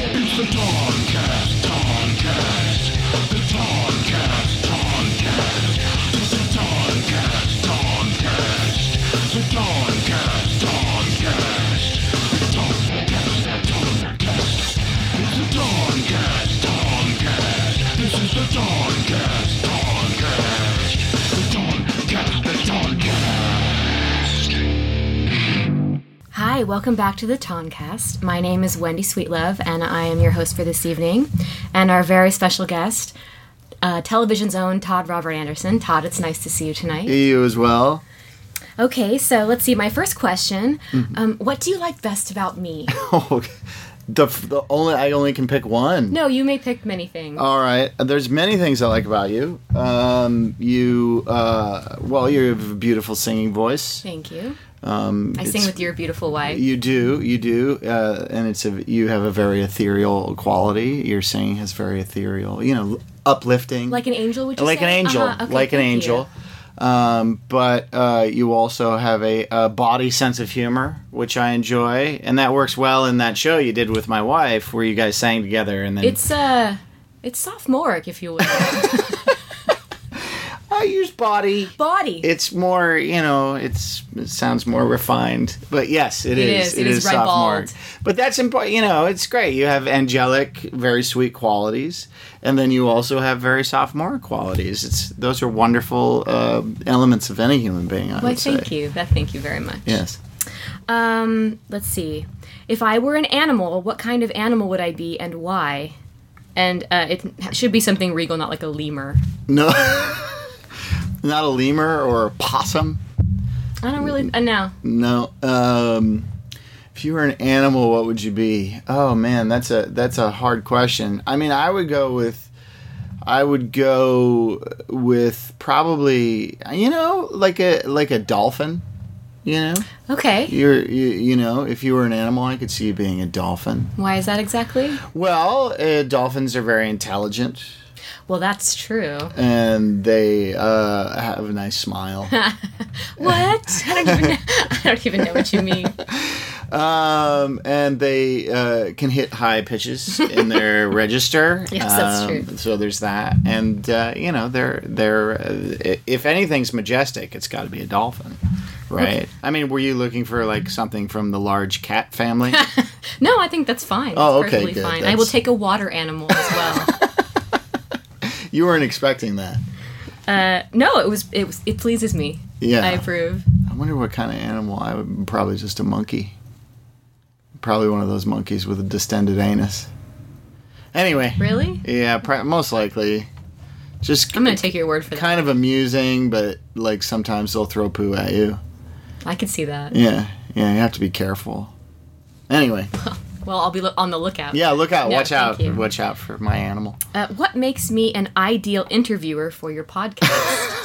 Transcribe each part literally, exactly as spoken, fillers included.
It's the Toncast, Toncast, the Toncast, Toncast. It's the Toncast, Toncast, the Toncast, Toncast. The Toncast, Toncast. It's the Toncast, Toncast. This is the Toncast, Toncast. The Toncast, the Toncast. Hi, welcome back to the Toncast. My name is Wendy Sweetlove, and I am your host for this evening. And our very special guest, uh, television's own Todd Robert Anderson. Todd, it's nice to see you tonight. You as well. Okay, so let's see. My first question: mm-hmm. um, what do you like best about me? Oh, the the only I only can pick one. No, you may pick many things. All right, there's many things I like about you. Um, you, uh, well, you have a beautiful singing voice. Thank you. Um, I sing with your beautiful wife. You do, you do, uh, and it's a you have a very ethereal quality. Your singing has very ethereal, you know, uplifting, like an angel. Would you like say? an angel, uh-huh. okay, like an thank angel. Um, but uh, you also have a, a body sense of humor, which I enjoy, and that works well in that show you did with my wife, where you guys sang together. And then it's uh, it's sophomoric, if you will. I use body. Body. It's more, you know, it's it sounds more refined. But yes, it, it is. is. It, it is, is sophomoric. ribald. But that's important. You know, it's great. You have angelic, very sweet qualities, and then you also have very sophomoric qualities. It's those are wonderful uh, elements of any human being. I well, would say. thank you. That thank you very much. Yes. Um. Let's see. If I were an animal, what kind of animal would I be, and why? And uh, it should be something regal, not like a lemur. No. Not a lemur or a possum. I don't really uh, know. No. Um, if you were an animal, what would you be? Oh man, that's a that's a hard question. I mean, I would go with, I would go with probably you know like a like a dolphin. You know. Okay. You're you, you know if you were an animal, I could see you being a dolphin. Why is that exactly? Well, uh, dolphins are very intelligent. Well, that's true. And they uh, have a nice smile. What? I don't even know. I don't even know what you mean. Um, and they uh, can hit high pitches in their register. Yes, that's um, true. So there's that, and uh, you know, they're they're uh, if anything's majestic, it's got to be a dolphin, right? Okay. I mean, were you looking for like something from the large cat family? No, I think that's fine. Oh, that's okay, perfectly good. fine. That's... I will take a water animal as well. You weren't expecting that. Uh, no, it was it was it pleases me. Yeah, I approve. I wonder what kind of animal I would. Probably just a monkey. Probably one of those monkeys with a distended anus. Anyway. Really? Yeah, pr- most likely. Just. I'm gonna take your word for that. Kind of amusing, but like sometimes they'll throw poo at you. I can see that. Yeah, yeah, you have to be careful. Anyway. Well, I'll be lo- on the lookout. Yeah, look out. No, Watch out. you. Watch out for my animal. Uh, what makes me an ideal interviewer for your podcast?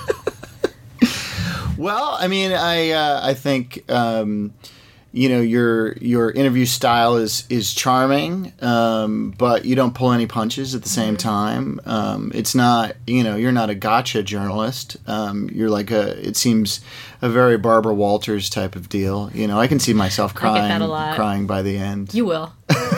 Well, I mean, I uh, I think um, you know your your interview style is is charming, um, but you don't pull any punches at the same mm-hmm. time. Um, it's not you know you're not a gotcha journalist. Um, you're like a it seems a very Barbara Walters type of deal. You know, I can see myself crying I get that a lot. crying by the end. You will.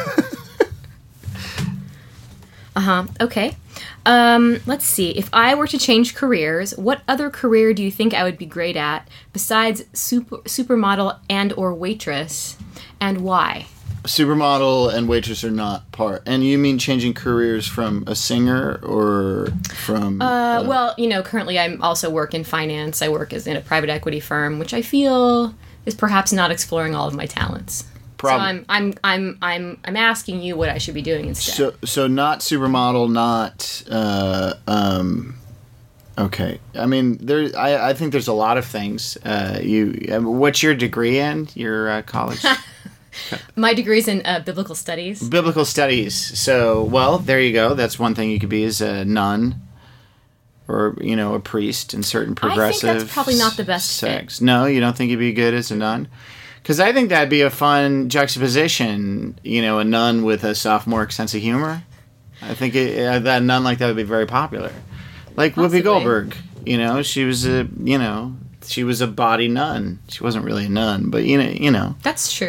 Uh-huh. Okay. Um, let's see. If I were to change careers, what other career do you think I would be great at besides super, supermodel and or waitress, and why? Supermodel and waitress are not part. And you mean changing careers from a singer or from... Uh, uh, well, you know, currently I also work in finance. I work as in a private equity firm, which I feel is perhaps not exploring all of my talents. Prob- so I'm I'm I'm I'm I'm asking you what I should be doing instead. So so not supermodel, not uh, um, okay. I mean, there. I, I think there's a lot of things. Uh, you. What's your degree in? Your uh, college. My degree's in uh, biblical studies. Biblical studies. So well, there you go. That's one thing you could be as a nun. Or, you know, a priest in certain progressive I think that's probably not the best sects. fit. No, you don't think you'd be good as a nun? Because I think that'd be a fun juxtaposition, you know, a nun with a sophomoric sense of humor. I think it, uh, that nun like that would be very popular. Like Possibly. Whoopi Goldberg, you know, she was a, you know, she was a body nun. She wasn't really a nun, but, you know, you know. That's true.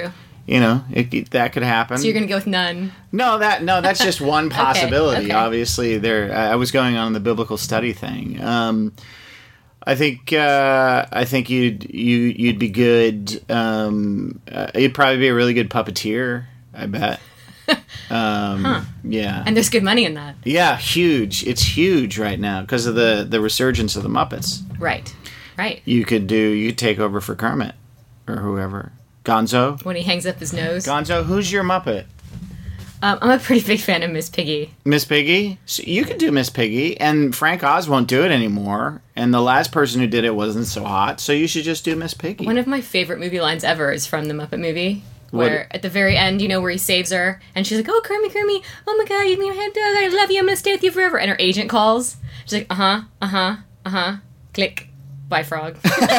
You know, it, that could happen. So you're gonna go with none. No, that no, that's just one possibility. okay. Obviously, there. I was going on the biblical study thing. Um, I think uh, I think you'd you you'd be good. Um, uh, you'd probably be a really good puppeteer. I bet. Um, huh. Yeah. And there's good money in that. Yeah, huge. It's huge right now because of the the resurgence of the Muppets. Right. Right. You could do. You could take over for Kermit or whoever. Gonzo. When he hangs up his nose. Gonzo, who's your Muppet? Um, I'm a pretty big fan of Miss Piggy. Miss Piggy? So you could do Miss Piggy, and Frank Oz won't do it anymore, and the last person who did it wasn't so hot, so you should just do Miss Piggy. One of my favorite movie lines ever is from the Muppet movie. Where What? at the very end, you know, where he saves her, and she's like, "Oh, Kermit, Kermit, oh my God, you're my head dog, I love you, I'm gonna stay with you forever." And her agent calls. She's like, "Uh huh, uh huh, uh huh." Click. Bye, frog.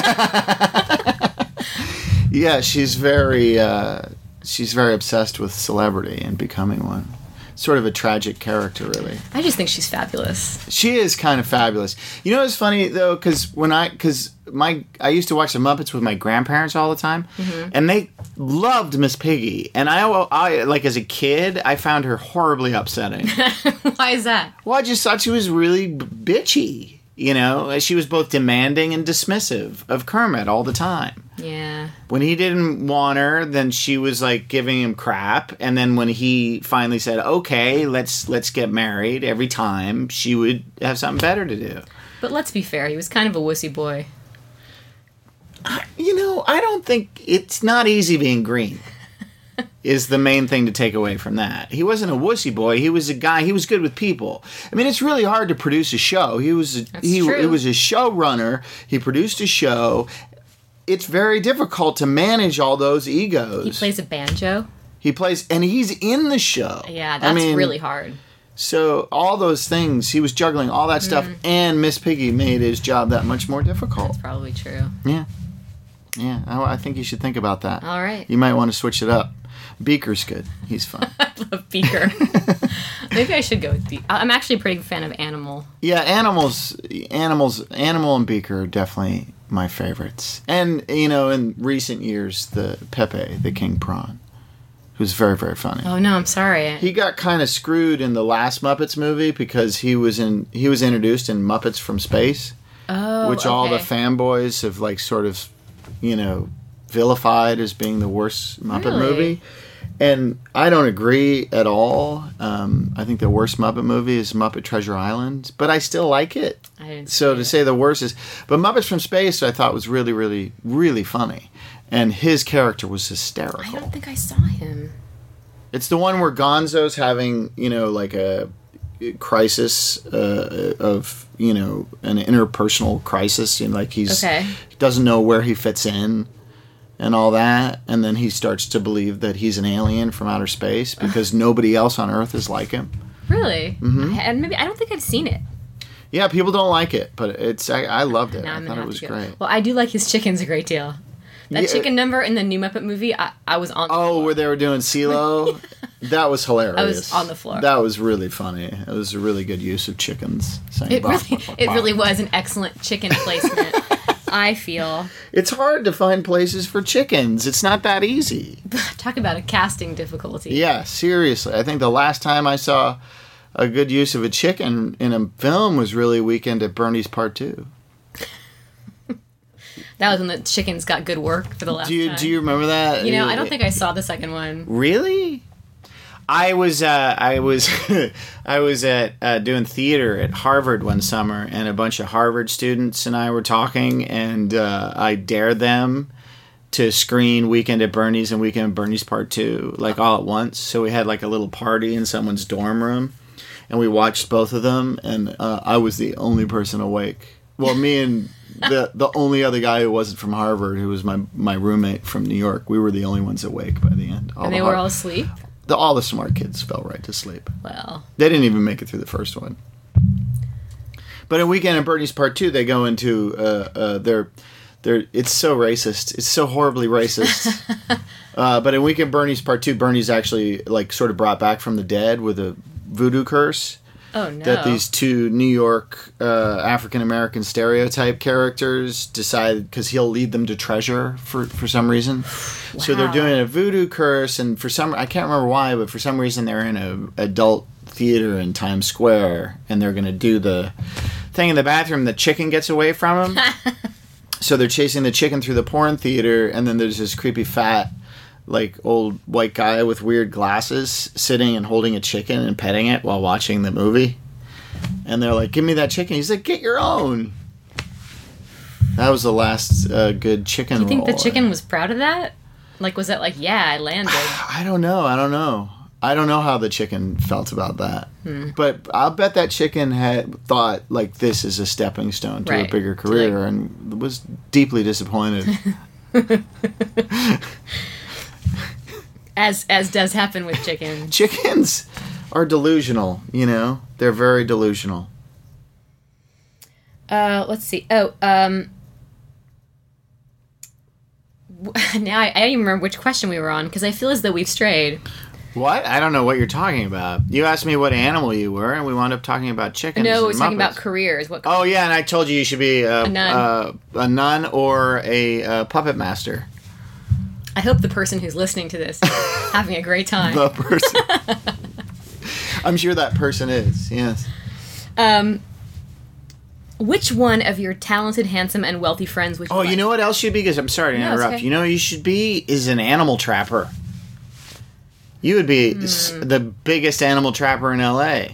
Yeah, she's very, uh, she's very obsessed with celebrity and becoming one. Sort of a tragic character, really. I just think she's fabulous. She is kind of fabulous. You know what's funny though, because when I, because my, I used to watch the Muppets with my grandparents all the time, Mm-hmm. and they loved Miss Piggy, and I, I, like as a kid, I found her horribly upsetting. Why is that? Well, I just thought she was really b- bitchy. You know, she was both demanding and dismissive of Kermit all the time. Yeah. When he didn't want her, then she was like giving him crap, and then when he finally said, "Okay, let's let's get married," every time she would have something better to do. But let's be fair, he was kind of a wussy boy. You know, I don't think it's not easy being green. Is the main thing to take away from that. He wasn't a wussy boy. He was a guy. He was good with people. I mean, it's really hard to produce a show. He was a, That's he true. it was a showrunner. He produced a show. It's very difficult to manage all those egos. He plays a banjo. He plays, and he's in the show. Yeah, that's I mean, really hard. So all those things, he was juggling all that stuff, Mm. and Miss Piggy made his job that much more difficult. Probably true. Yeah, yeah. I, I think you should think about that. All right. You might want to switch it up. Beaker's good. He's fun. I love Beaker. Maybe I should go with Beaker. I'm actually a pretty fan of Animal. Yeah, animals, animals, Animal and Beaker are definitely my favorites. And you know, in recent years, the Pepe, the King Prawn, who's very, very funny. Oh no, I'm sorry. He got kind of screwed in the last Muppets movie because he was in he was introduced in Muppets from Space, oh, which all the okay. fanboys have like sort of, you know, vilified as being the worst Muppet Really? movie. And I don't agree at all. Um, I think the worst Muppet movie is Muppet Treasure Island, but I still like it. I didn't So see to it. say the worst is, but Muppets from Space I thought was really, really, really funny, and his character was hysterical. I don't think I saw him. It's the one where Gonzo's having, you know, like a crisis uh, of, you know, an interpersonal crisis, and like he's Okay. doesn't know where he fits in and all that, and then he starts to believe that he's an alien from outer space because nobody else on Earth is like him. Really? Mm-hmm. I, and maybe I don't think I've seen it. Yeah, people don't like it, but it's I, I loved it. Now I I'm thought gonna it have was to go. great. Well, I do like his chickens a great deal. That Yeah. chicken number in the new Muppet movie, I, I was on. The Oh, floor. where they were doing CeeLo? That was hilarious. I was on the floor. That was really funny. It was a really good use of chickens. Saying It bop, really, bop, bop, it bop. really was an excellent chicken placement. I feel. It's hard to find places for chickens. It's not that easy. Talk about a casting difficulty. Yeah, seriously. I think the last time I saw a good use of a chicken in a film was really Weekend at Bernie's Part Two. That was when the chickens got good work for the last Do you time. do you remember that? You know, I don't think I saw the second one. Really? I was uh, I was I was at uh, doing theater at Harvard one summer, and a bunch of Harvard students and I were talking, and uh, I dared them to screen Weekend at Bernie's and Weekend at Bernie's Part Two, like all at once. So we had like a little party in someone's dorm room, and we watched both of them, and uh, I was the only person awake. Well, me and the the only other guy who wasn't from Harvard, who was my my roommate from New York, we were the only ones awake by the end. All And the they were Har- all asleep. the, all the smart kids fell right to sleep. Well, They didn't even make it through the first one. But in Weekend at Bernie's Part Two, they go into uh, uh, their their. It's so racist. It's so horribly racist. uh, but in Weekend at Bernie's Part Two, Bernie's actually like sort of brought back from the dead with a voodoo curse, Oh, no. that these two New York uh, African American stereotype characters decide, because he'll lead them to treasure for, for some reason. So they're Wow. doing a voodoo curse, and for some, I can't remember why, but for some reason they're in a adult theater in Times Square, and they're going to do the thing in the bathroom. The chicken gets away from them. So they're chasing the chicken through the porn theater, and then there's this creepy fat, like, old white guy with weird glasses sitting and holding a chicken and petting it while watching the movie. And they're like, give me that chicken. He's like, get your own. That was the last uh, good chicken Do you think roll. the chicken was proud of that? Like, was that like, yeah, I landed? I don't know. I don't know. I don't know how the chicken felt about that. Hmm. But I'll bet that chicken had thought, like, this is a stepping stone to Right. a bigger To, career, like- and was deeply disappointed. As as does happen with chicken. Chickens are delusional, you know? They're very delusional. Uh, let's see. Oh, um, w- now I, I don't even remember which question we were on because I feel as though we've strayed. What? I don't know what you're talking about. You asked me what animal you were, and we wound up talking about chickens. No, and we're talking about Muppets. careers. What? Oh, yeah, and I told you you should be a, A nun. Uh, a nun or a uh, puppet master. I hope the person who's listening to this is having a great time. The person. I'm sure that person is, yes. Um, which one of your talented, handsome, and wealthy friends would you Oh, like? you know what else you'd be? Because I'm sorry to No, it's interrupt. okay. You know what you should be is an animal trapper. You would be Hmm. s the biggest animal trapper in L A.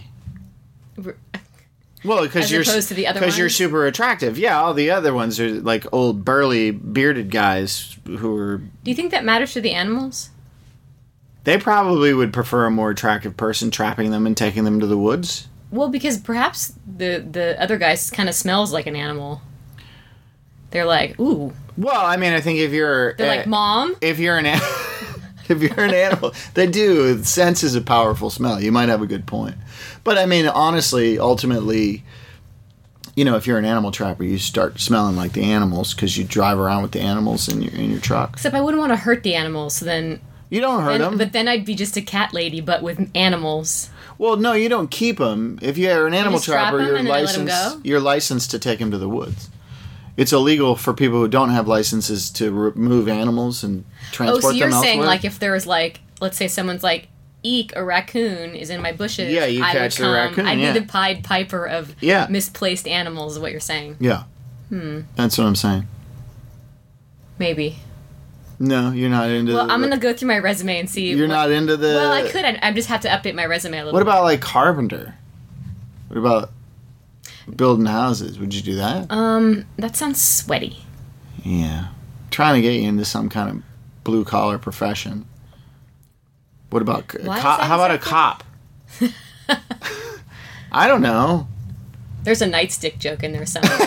Well, because As you're opposed to the other because you're ones? super attractive. Yeah, all the other ones are like old burly bearded guys who are. Do you think that matters to the animals? They probably would prefer a more attractive person trapping them and taking them to the woods. Well, because perhaps the the other guy kind of smells like an animal. They're like, ooh. Well, I mean, I think if you're They're uh, like, Mom. if you're an an- if you're an animal, they do. Scent is a powerful smell. You might have a good point, but I mean, honestly, ultimately, you know, if you're an animal trapper, you start smelling like the animals because you drive around with the animals in your in your truck. Except I wouldn't want to hurt the animals, so then. You don't hurt And, them. but then I'd be just a cat lady, but with animals. Well, no, you don't keep them. If you're an animal just trap trapper, 'em you're and then I let 'em licensed. go? You're licensed to take them to the woods. It's illegal for people who don't have licenses to remove animals and Oh, transport so you're them saying elsewhere. like if there was like, let's say someone's like, eek, a raccoon is in my bushes. Yeah, you I catch would the come. raccoon, I'd yeah. be the Pied Piper of Yeah. misplaced animals, is what you're saying. Yeah, Hmm. that's what I'm saying. Maybe. No, you're not into. Well, the, I'm gonna go through my resume and see. You're what- not into the. Well, I could. I, I just have to update my resume a little. What bit. about like carpenter? What about building houses? Would you do that? Um, that sounds sweaty. Yeah, trying to get you into some kind of blue collar profession. What about c- Why is cop? that How about a exactly? cop? I don't know. There's a nightstick joke in there somewhere.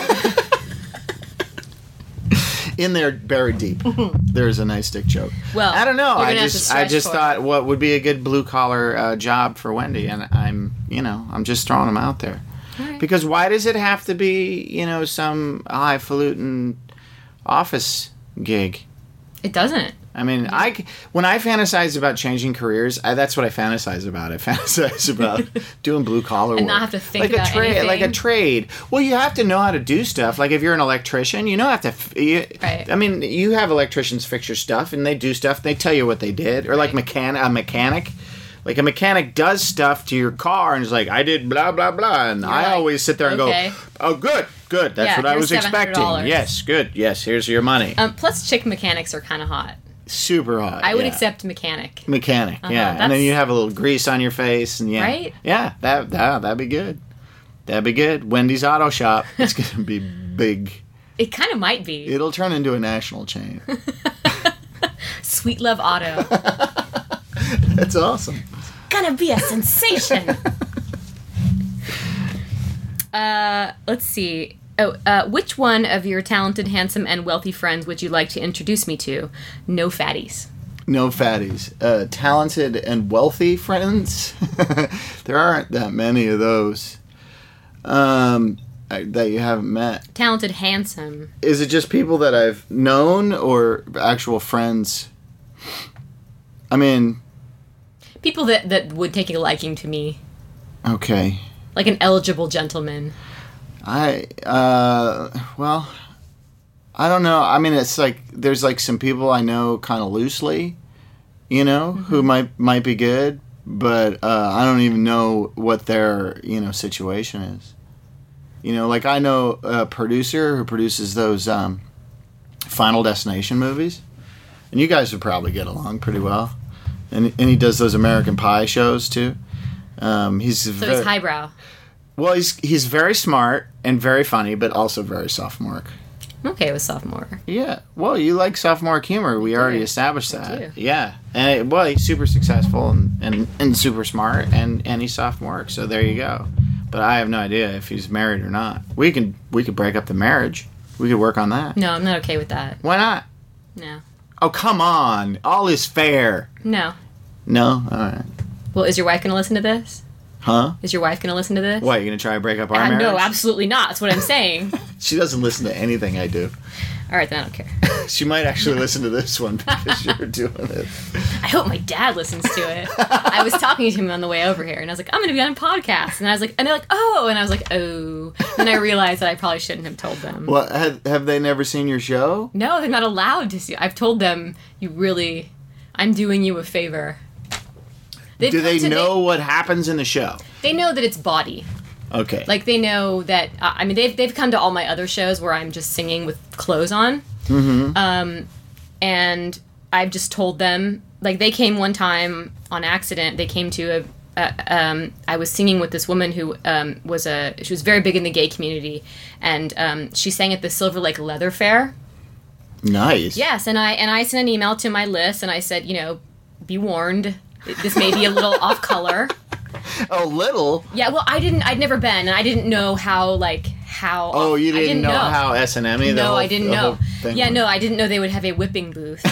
In there, buried deep, there's a nice stick joke. Well, I don't know. you're I gonna have to just, I stretch just for thought what would be a good blue collar uh, job for Wendy, and I'm, you know, I'm just throwing them out there. Alright. Because why does it have to be, you know, some highfalutin office gig? It doesn't. I mean, I c- when I fantasize about changing careers, I, that's what I fantasize about. I fantasize about doing blue collar work And not have to think like about a trade, like a anything. trade. Well, you have to know how to do stuff. Like if you're an electrician, you know have to. F- you, Right. I mean, you have electricians fix your stuff, and they do stuff. They tell you what they did, or like Right. mechan- a mechanic. Like a mechanic does stuff to your car and is like, I did blah blah blah, and I like, always sit there and okay. go, oh good, good. That's Yeah, what I here's was seven hundred expecting. dollars. Yes, good. Yes, here's your money. Um, plus, chick mechanics are kind of hot. Super hot. I would yeah. accept mechanic. Mechanic, yeah, and then that's- you have a little grease on your face, and yeah, Right? yeah, that that that'd be good. That'd be good. Wendy's Auto Shop. It's gonna be big. It kind of might be. It'll turn into a national chain. Sweet Love Auto. That's awesome. Gonna be a sensation. uh, let's see. Oh, uh, which one of your talented, handsome, and wealthy friends would you like to introduce me to? No fatties. No fatties. Uh, talented and wealthy friends. There aren't that many of those. Um, I- that you haven't met. Talented, handsome. Is it just people that I've known or actual friends? I mean, People that, that would take a liking to me. okay. Like an eligible gentleman. I uh well, I don't know. I mean, it's like there's like some people I know kind of loosely, you know, mm-hmm. who might might be good, but uh, I don't even know what their you know situation is. You know, like I know a producer who produces those um, Final Destination movies, and you guys would probably get along pretty well. And and he does those American Pie shows too. Um, he's so very, he's highbrow. Well, he's he's very smart and very funny, but also very sophomoric. I'm okay with sophomore. Yeah. Well, you like sophomoric humor. We I already do. established I that. do. Yeah. And well, he's super successful and, and, and super smart, and, and he's sophomoric. So there you go. But I have no idea if he's married or not. We can we could break up the marriage. We could work on that. No, I'm not okay with that. Why not? No. Oh, come on. All is fair. No. No? All right. Well, is your wife going to listen to this? Huh? Is your wife going to listen to this? What, you going to try to break up our Uh, marriage? no, absolutely not. That's what I'm saying. She doesn't listen to anything I do. All right, then I don't care. She might actually listen to this one because you're doing it. I hope my dad listens to it. I was talking to him on the way over here, and I was like, I'm going to be on a podcast. And I was like, and they're like, oh. And I was like, oh. And I realized that I probably shouldn't have told them. Well, have, have they never seen your show? No, they're not allowed to see. I've told them, you really, I'm doing you a favor. They've Do come they to- know what happens in the show? They, they know that it's bawdy. Okay. Like, they know that, uh, I mean, they've, they've come to all my other shows where I'm just singing with clothes on. Mm-hmm. Um, and I've just told them, like, they came one time on accident. They came to a, a um, I was singing with this woman who um, was a, she was very big in the gay community. And um, she sang at the Silver Lake Leather Fair. Nice. Yes, and I, and I sent an email to my list, and I said, you know, be warned, this may be a little off color. A little? Yeah, well, I didn't, I'd never been, and I didn't know how, like, how... Oh, you I didn't, didn't know, know how S and M-y the No, whole, I didn't the know. whole thing Yeah, was? no, I didn't know they would have a whipping booth.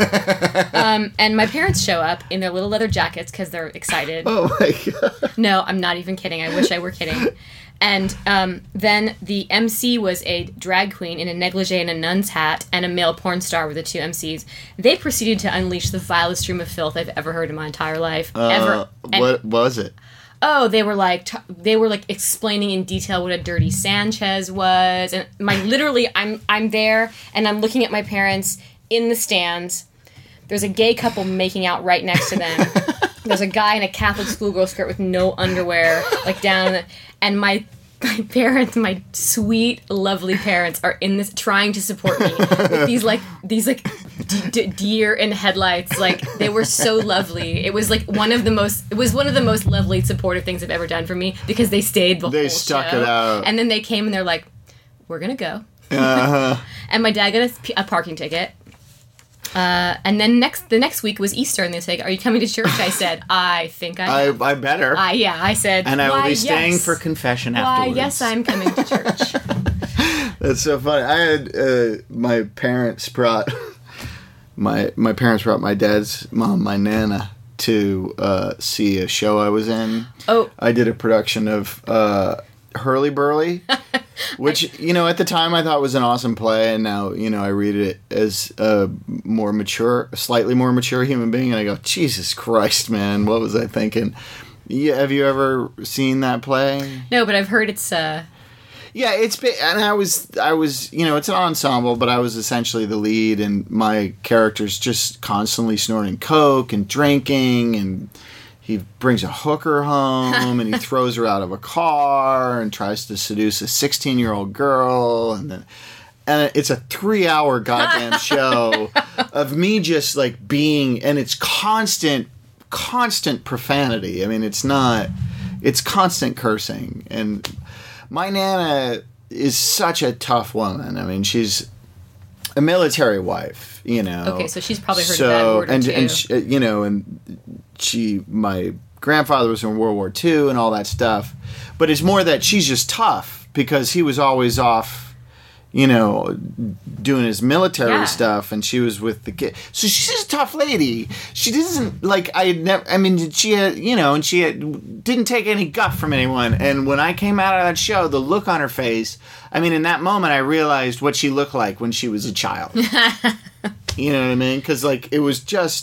um, and my parents show up in their little leather jackets because they're excited. Oh, my God. No, I'm not even kidding. I wish I were kidding. And um, then the M C was a drag queen in a negligee and a nun's hat, and a male porn star were the two M Cs. They proceeded to unleash the vilest stream of filth I've ever heard in my entire life. Uh, ever. And- what was it? Oh, they were like t- they were like explaining in detail what a dirty Sanchez was, and my literally, I'm I'm there and I'm looking at my parents in the stands. There's a gay couple making out right next to them. There's a guy in a Catholic schoolgirl skirt with no underwear, like down, the, and my my parents, my sweet, lovely parents, are in this trying to support me with these like these like d- d- deer in headlights. Like, they were so lovely. It was like one of the most. It was one of the most lovely, supportive things they've ever done for me because they stayed the They whole stuck show. it out. And then they came and they're like, "We're gonna go." Uh-huh. And my dad got a, p- a parking ticket. Uh, and then next the next week was Easter, and they said, "Are you coming to church?" I said, "I think I." I, am." I better. I yeah, I said, and I will "Why, be staying yes. for confession Why, afterwards. yes, I'm coming to church." That's so funny. I had uh, my parents brought my my parents brought my dad's mom, my nana, to uh, see a show I was in. Oh. I did a production of uh, Hurly Burly, which you know at the time I thought was an awesome play, and now you know I read it as a more mature, a slightly more mature human being, and I go, Jesus Christ, man, what was I thinking? Yeah, have you ever seen that play? No, but I've heard it's uh Yeah, it's been, and I was, I was, you know, it's an ensemble, but I was essentially the lead, and my character's just constantly snorting coke and drinking, and he brings a hooker home, and he throws her out of a car, and tries to seduce a sixteen-year-old girl, and then, and it's a three-hour goddamn show of me just like being, and it's constant, constant profanity. I mean, it's not, it's constant cursing, and. My Nana is such a tough woman. I mean, she's a military wife, you know. okay, so she's probably heard so, a bad word or and, two. and she, you know, and she, my grandfather was in World War Two and all that stuff. But it's more that she's just tough because he was always off, you know, doing his military Yeah. stuff, and she was with the kid. So she's just a tough lady. She doesn't, like, I had never, I mean, she had, you know, and she had, didn't take any guff from anyone. And when I came out of that show, the look on her face, I mean, in that moment, I realized what she looked like when she was a child. You know what I mean? Because, like, it was just,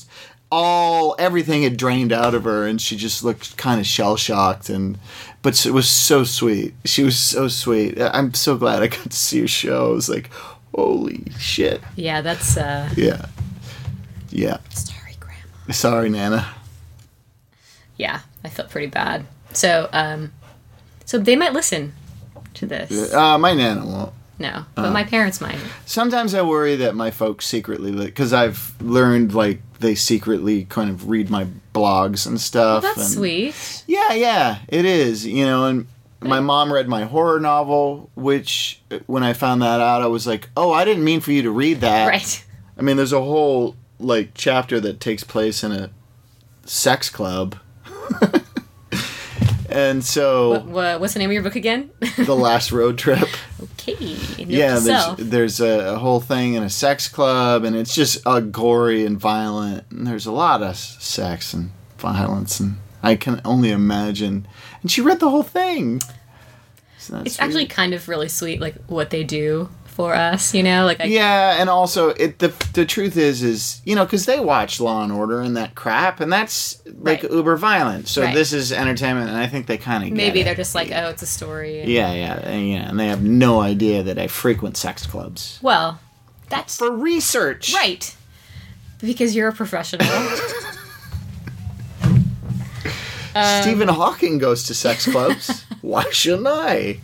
all everything had drained out of her, and she just looked kind of shell shocked. And but it was so sweet. She was so sweet. I'm so glad I got to see her show. I was like, holy shit. Yeah, that's. uh Yeah. Yeah. Sorry, Grandma. Sorry, Nana. Yeah, I felt pretty bad. So, um, so they might listen to this. Uh, my Nana won't. No, but my parents might. Sometimes I worry that my folks secretly, because I've learned like they secretly kind of read my blogs and stuff. Well, that's and, sweet. Yeah, yeah, it is. You know, and my mom read my horror novel, which when I found that out, I was like, oh, I didn't mean for you to read that. Right. I mean, there's a whole like chapter that takes place in a sex club. And so, What, what, what's the name of your book again? The Last Road Trip. Okay. Note Yeah, to there's, self. there's a, a whole thing in a sex club, and it's just uh, gory and violent. And there's a lot of s- sex and violence, and I can only imagine. And she read the whole thing. So that's It's actually sweet. kind of really sweet, like what they do for us. You know, like I, Yeah, and also it the the truth is is you know because they watch Law and Order and that crap, and that's like Right. uber violent. So Right. this is entertainment, and I think they kind of maybe they're just like, oh, it's a story. and- yeah, yeah, and, yeah, and they have no idea that I frequent sex clubs Well, that's for research. right. Because you're a professional. Um, Stephen Hawking goes to sex clubs. Why shouldn't I?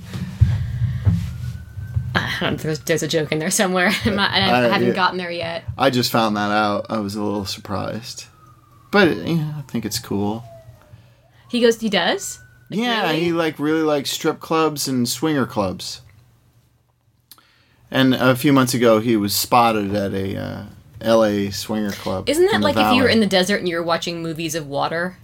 I don't know, there's, there's a joke in there somewhere. I'm not, and I Uh, haven't yeah. gotten there yet. I just found that out. I was a little surprised, but yeah, I think it's cool. He goes, he does? Like, Yeah, really? he like really likes strip clubs and swinger clubs. And a few months ago, he was spotted at a uh, L A swinger club. Isn't that in the like if you were Valley. in the desert and you were watching movies of water?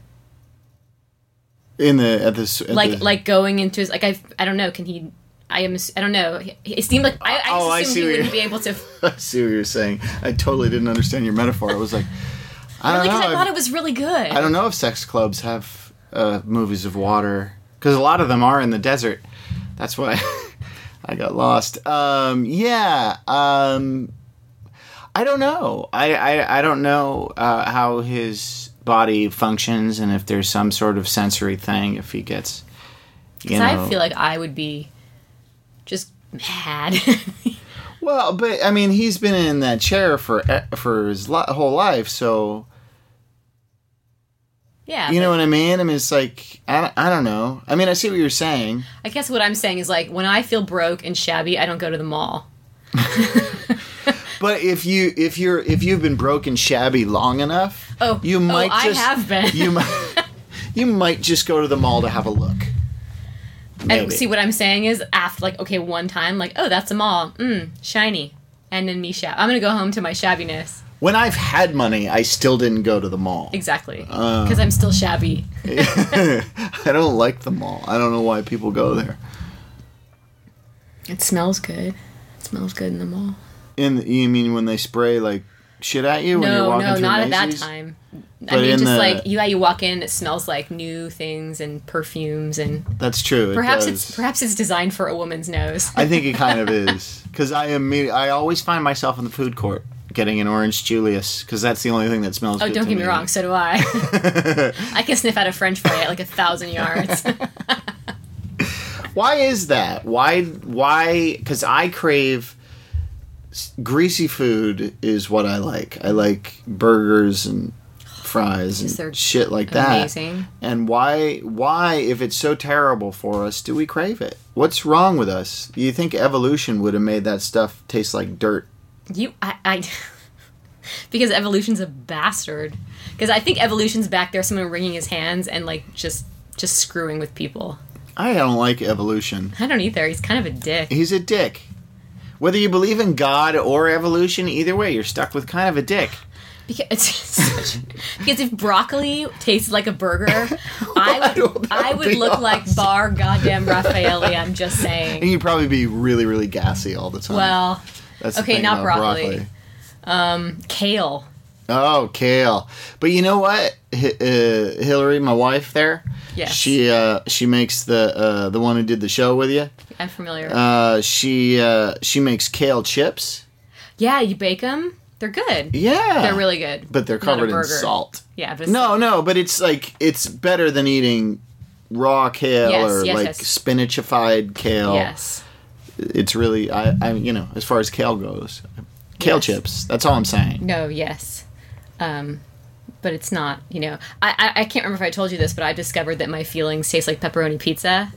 in the at this at Like the, like going into his, like I I don't know, can he, I am, I don't know. He- It seemed like, I, I just Oh, I assumed see he what wouldn't you're- be able to. I see what you're saying. I totally didn't understand your metaphor. I was like, I don't Really, because know. I thought it was really good. I don't know if sex clubs have uh, movies of water because a lot of them are in the desert. That's why I got lost. Um, yeah, um, I don't know. I I, I don't know uh, how his body functions and if there's some sort of sensory thing. If he gets, you Because know, I feel like I would be just mad. well, but I mean, he's been in that chair for for his li- whole life, so. Yeah. You know but what I mean? I mean, it's like, I, don't- I don't know. I mean, I see what you're saying. I guess what I'm saying is like when I feel broke and shabby, I don't go to the mall. But if you if you're if you've been broken shabby long enough, Oh, you might oh, I just have been. you might you might just go to the mall to have a look. Maybe. And see what I'm saying is after like okay one time like oh that's a mall mm shiny and then me shab I'm gonna go home to my shabbiness When I've had money, I still didn't go to the mall. exactly Uh. because I'm still shabby. I don't like the mall. I don't know why people go there. It smells good. It smells good in the mall. In you mean when they spray like shit at you when you're No, walking no, through not at that Macy's? time. But I mean, in just the- like you, how you walk in, it smells like new things and perfumes, and That's true. It perhaps does. it's perhaps it's designed for a woman's nose. I think it kind of is because I imme- I always find myself in the food court getting an orange Julius because that's the only thing that smells. Oh, good don't to get me wrong. So do I. I can sniff out a French fry at like a thousand yards. Why is that? Why? Why? Because I crave s- greasy food. Is what I like. I like burgers and fries Because they're and shit like that. amazing. And why? Why, if it's so terrible for us, do we crave it? What's wrong with us? Do you think evolution would have made that stuff taste like dirt? You, I, I because evolution's a bastard. Because I think evolution's back there, someone wringing his hands and like just just screwing with people. I don't like evolution. I don't either. He's kind of a dick. He's a dick. Whether you believe in God or evolution, either way, you're stuck with kind of a dick. Because, it's such, because if broccoli tasted like a burger, I would Well, that I would would be look like awesome. Bar goddamn Raffaele. I'm just And saying. you'd probably be really, really gassy all the time. Well, That's the okay, thing not about broccoli. Um, kale. Oh, kale. But you know what? H- uh, Hillary, my wife there, Yes. she uh, she makes the uh, the one who did the show with you. I'm familiar. Uh, she uh, she makes kale chips. yeah, you bake them. They're good. Yeah. They're really good. But they're Not a covered in burger. salt. Yeah. But it's No, no, but it's like, it's better than eating raw kale Yes, or yes, like yes. spinachified kale. Yes. It's really, I, I, you know, as far as kale goes, kale Yes. chips. That's all I'm saying. No, yes. Um, but it's not, you know. I, I, I can't remember if I told you this, but I discovered that my feelings taste like pepperoni pizza.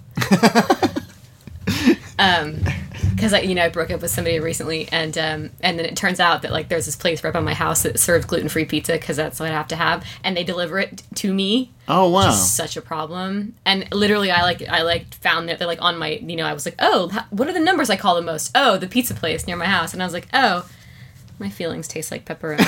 um, because I, you know, I broke up with somebody recently, and um, and then it turns out that like there's this place right by my house that serves gluten free pizza because that's what I have to have, and they deliver it to me. Oh, wow. Which is such a problem. And literally, I like I like found that they're like on my, you know, I was like, oh, h- what are the numbers I call the most? Oh, the pizza place near my house, and I was like, oh, my feelings taste like pepperoni.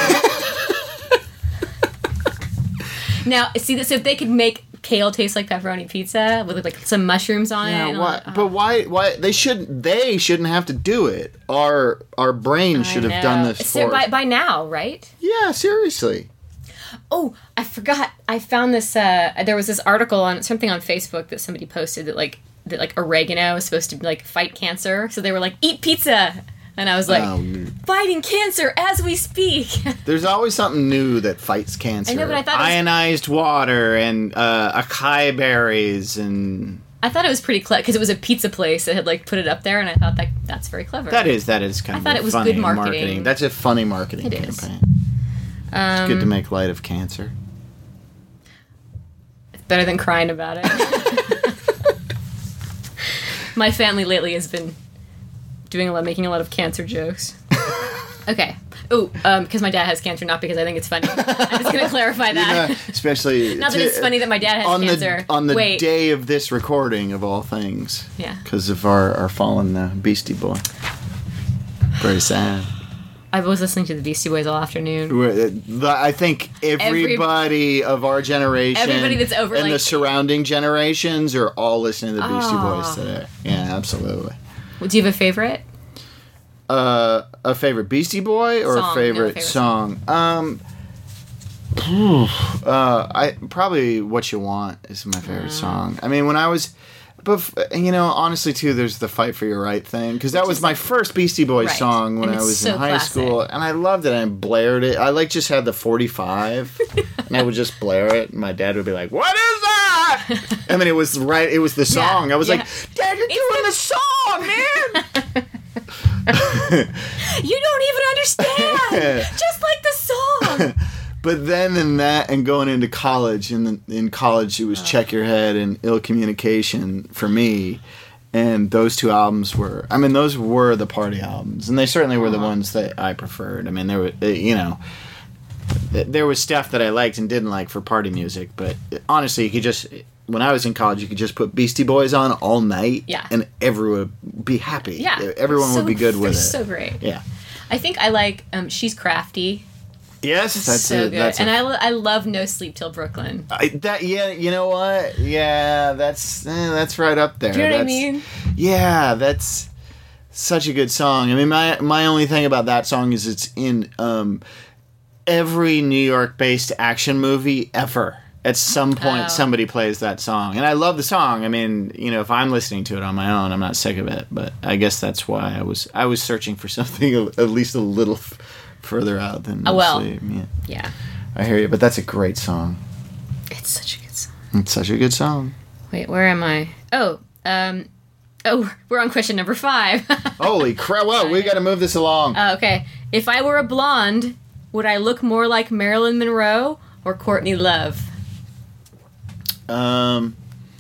Now, see this, if they could make kale taste like pepperoni pizza with like some mushrooms on it. Yeah, and why, all- oh. but why? Why they shouldn't? They shouldn't have to do it. Our our brain should I have done know. this So for. by us. by now, right? Yeah, seriously. Oh, I forgot. I found this. Uh, there was this article on something on Facebook that somebody posted that like that like oregano is supposed to like fight cancer. So they were like, eat pizza, and I was like, Oh, fighting cancer as we speak. there's always something new that fights cancer. I know, but I thought it was- ionized water and uh, acai berries and I thought it was pretty clever because it was a pizza place that had like put it up there, and I thought that that's very clever. that is that is kind I of thought a it was funny good marketing. That's a funny marketing It is. campaign. um, It's good to make light of cancer. It's better than crying about it. My family lately has been doing a lot, making a lot of cancer jokes. Okay. Oh, um, because my dad has cancer, not because I think it's funny. I'm just going to clarify that. Yeah, especially Not that to- it's funny that my dad has on cancer. the on the Wait. day of this recording of all things. Yeah. Because of our our fallen uh, Beastie Boy. Very sad. I was listening to the Beastie Boys all afternoon. We're- the- I think everybody of our generation, Everybody that's over, and the like- surrounding generations are all listening to the Beastie Oh. Boys today. Yeah, absolutely. Well, do you have a favorite? Uh, a favorite Beastie Boy or Song, a no, favorite, favorite song? Um, phew, uh, I probably "What You Want" is my favorite Uh. song. I mean, when I was, but you know, honestly too, there's the "Fight for Your Right" thing because that was my first Beastie Boys Right. song when And I it's was so in high classic. school, and I loved it. I blared it. I like just had the forty-five, and I would just blare it, and my dad would be like, "What is that?" I mean, it was right. It was the song. I was yeah. like, "Dad, you're doing the song, man." You don't even understand! Just like the song! But then in that and going into college, and in college it was Check Your Head and Ill Communication for me. And those two albums were, I mean, those were the party albums. And they certainly were the ones that I preferred. I mean, there were, uh, you know, th- there was stuff that I liked and didn't like for party music. But honestly, you could just, when I was in college, you could just put Beastie Boys on all night. Yeah. And everyone would be happy. Yeah. Everyone So- would be good with they're it. so great. Yeah. I think I like um, She's Crafty. Yes, that's so a, good. That's and a I lo- I love No Sleep Till Brooklyn. I, that yeah, you know what? Yeah, that's eh, that's right up there. Do you know what I That's- mean? Yeah, that's such a good song. I mean, my my only thing about that song is it's in um, every New York-based action movie ever. At some point, Oh. somebody plays that song, and I love the song. I mean, you know, if I'm listening to it on my own, I'm not sick of it. But I guess that's why I was I was searching for something a- at least a little f- further out than. Oh, well. Sleep. Yeah, Yeah. I hear you, but that's a great song. It's such a good song. It's such a good song. Wait, where am I? Oh, um, oh, we're on question number five. Holy crap! Well, we got to move this along. Oh, okay. If I were a blonde, would I look more like Marilyn Monroe or Courtney Love? Um,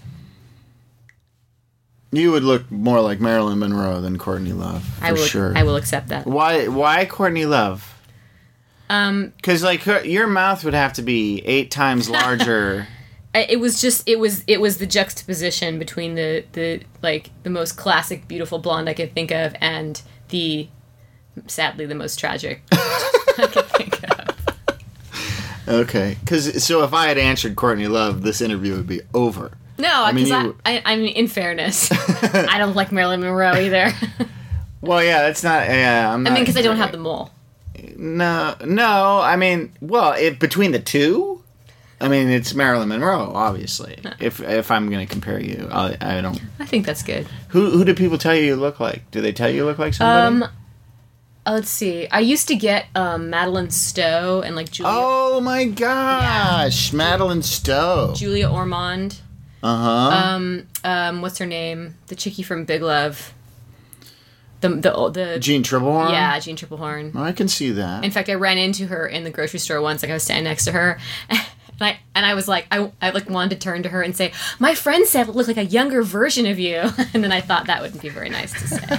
you would look more like Marilyn Monroe than Courtney Love for I will. sure. I will accept that. Why? Why Courtney Love? Um, Because like her, your mouth would have to be eight times larger. I- it was just it was it was the juxtaposition between the the like the most classic beautiful blonde I could think of and the sadly the most tragic I could think of. Okay. Because so if I had answered Courtney Love, this interview would be over. No, mean, because I, you- I, I mean, in fairness, I don't like Marilyn Monroe either. Well, yeah, that's not. Yeah, I'm I not. mean, because I don't have the mole. No, no. I mean, well, it, between the two, I mean, it's Marilyn Monroe, obviously. If if I'm going to compare you, I, I don't. I think that's good. Who who do people tell you you look like? Do they tell you you look like somebody? Um, Uh, let's see. I used to get um, Madeline Stowe and like Julia Oh my gosh, Madeline Stowe. Julia Ormond. Uh huh. Um, um, what's her name? The chickie from Big Love. The the the Jean Triplehorn. yeah, Jean Triplehorn. I can see that. In fact, I ran into her in the grocery store once. Like I was standing next to her, and I and I was like, I, I like wanted to turn to her and say, "My friend said it looked like a younger version of you," and then I thought that wouldn't be very nice to say.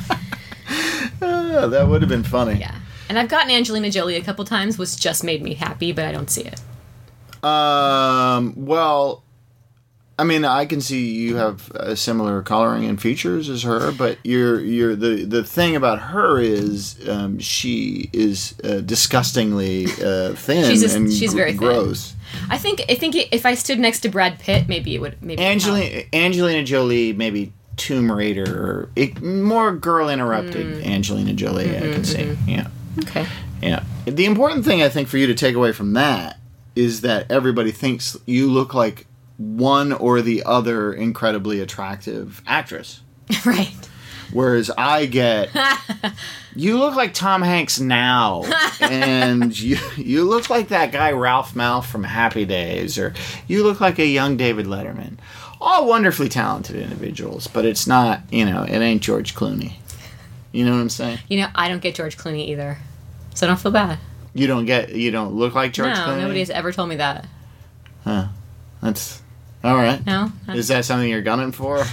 Ah, that would have been funny. Yeah, and I've gotten Angelina Jolie a couple times, which just made me happy, but I don't see it. Um. Well, I mean, I can see you have a similar coloring and features as her, but you're you're the the thing about her is um, she is uh, disgustingly uh, thin She's just- and she's gr- very thin. gross. I think I think if I stood next to Brad Pitt, maybe it would maybe it would help. Angelina Angelina Jolie, maybe Tomb Raider, or it, more girl interrupted Mm. Angelina Jolie. Mm-hmm, I can see. Yeah. Okay. Yeah. The important thing I think for you to take away from that is that everybody thinks you look like one or the other incredibly attractive actress. Right. Whereas I get, you look like Tom Hanks now, and you you look like that guy Ralph Malph from Happy Days, or you look like a young David Letterman. All wonderfully talented individuals, but it's not, you know, it ain't George Clooney. You know what I'm saying? You know, I don't get George Clooney either, so I don't feel bad. You don't get, you don't look like George no, Clooney? nobody has ever told me that. Huh. That's, all right. No. Is that something you're gunning for?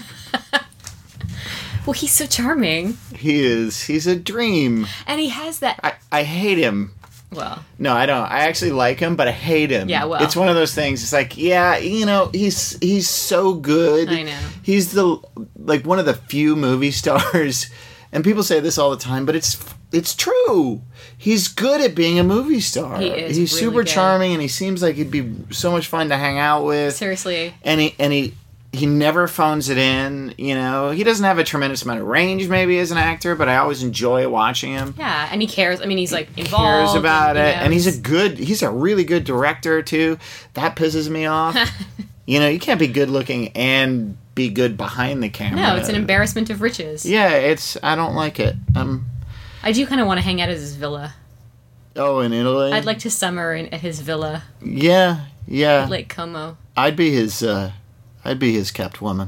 Well, he's so charming, He is. He's a dream. and he has that. I, I hate him. Well, No, I don't. I actually like him, but I hate him. Yeah, well. It's one of those things. It's like, yeah, you know, he's he's so good. I know. He's the like one of the few movie stars, and people say this all the time, but it's it's true. He's good at being a movie star. He is He's really super good. charming, and he seems like he'd be so much fun to hang out with. seriously. And he and he he never phones it in. You know, he doesn't have a tremendous amount of range, maybe as an actor, but I always enjoy watching him. Yeah, and he cares. I mean, he's like involved. Cares about and, it, you know, and he's a good. He's a really good director too. That pisses me off. You know, you can't be good looking and be good behind the camera. No, it's an embarrassment of riches. Yeah, it's. I don't like it. Um. I do kind of want to hang out at his villa. Oh, in Italy. I'd like to summer in, at his villa, Yeah, yeah. at Lake Como. I'd be his. uh I'd be his kept woman.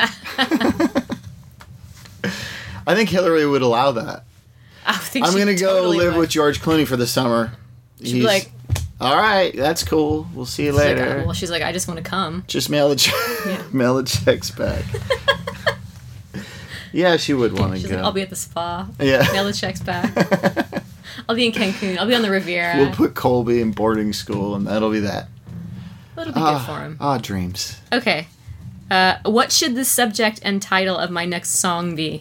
I think Hillary would allow that. I think I'm she gonna go totally live would. with George Clooney for the summer. She'd be like, all right, that's cool. We'll see you she's like, later. oh, well, she's like, I just want to come. Just mail the che- Yeah. mail the checks back. Yeah, she would want to She's go. like, I'll be at the spa. Yeah. Mail the checks back. I'll be in Cancun. I'll be on the Riviera. We'll put Colby in boarding school, and that'll be that. It'll be Ah, good for him. ah, dreams. Okay. Uh, what should the subject and title of my next song be?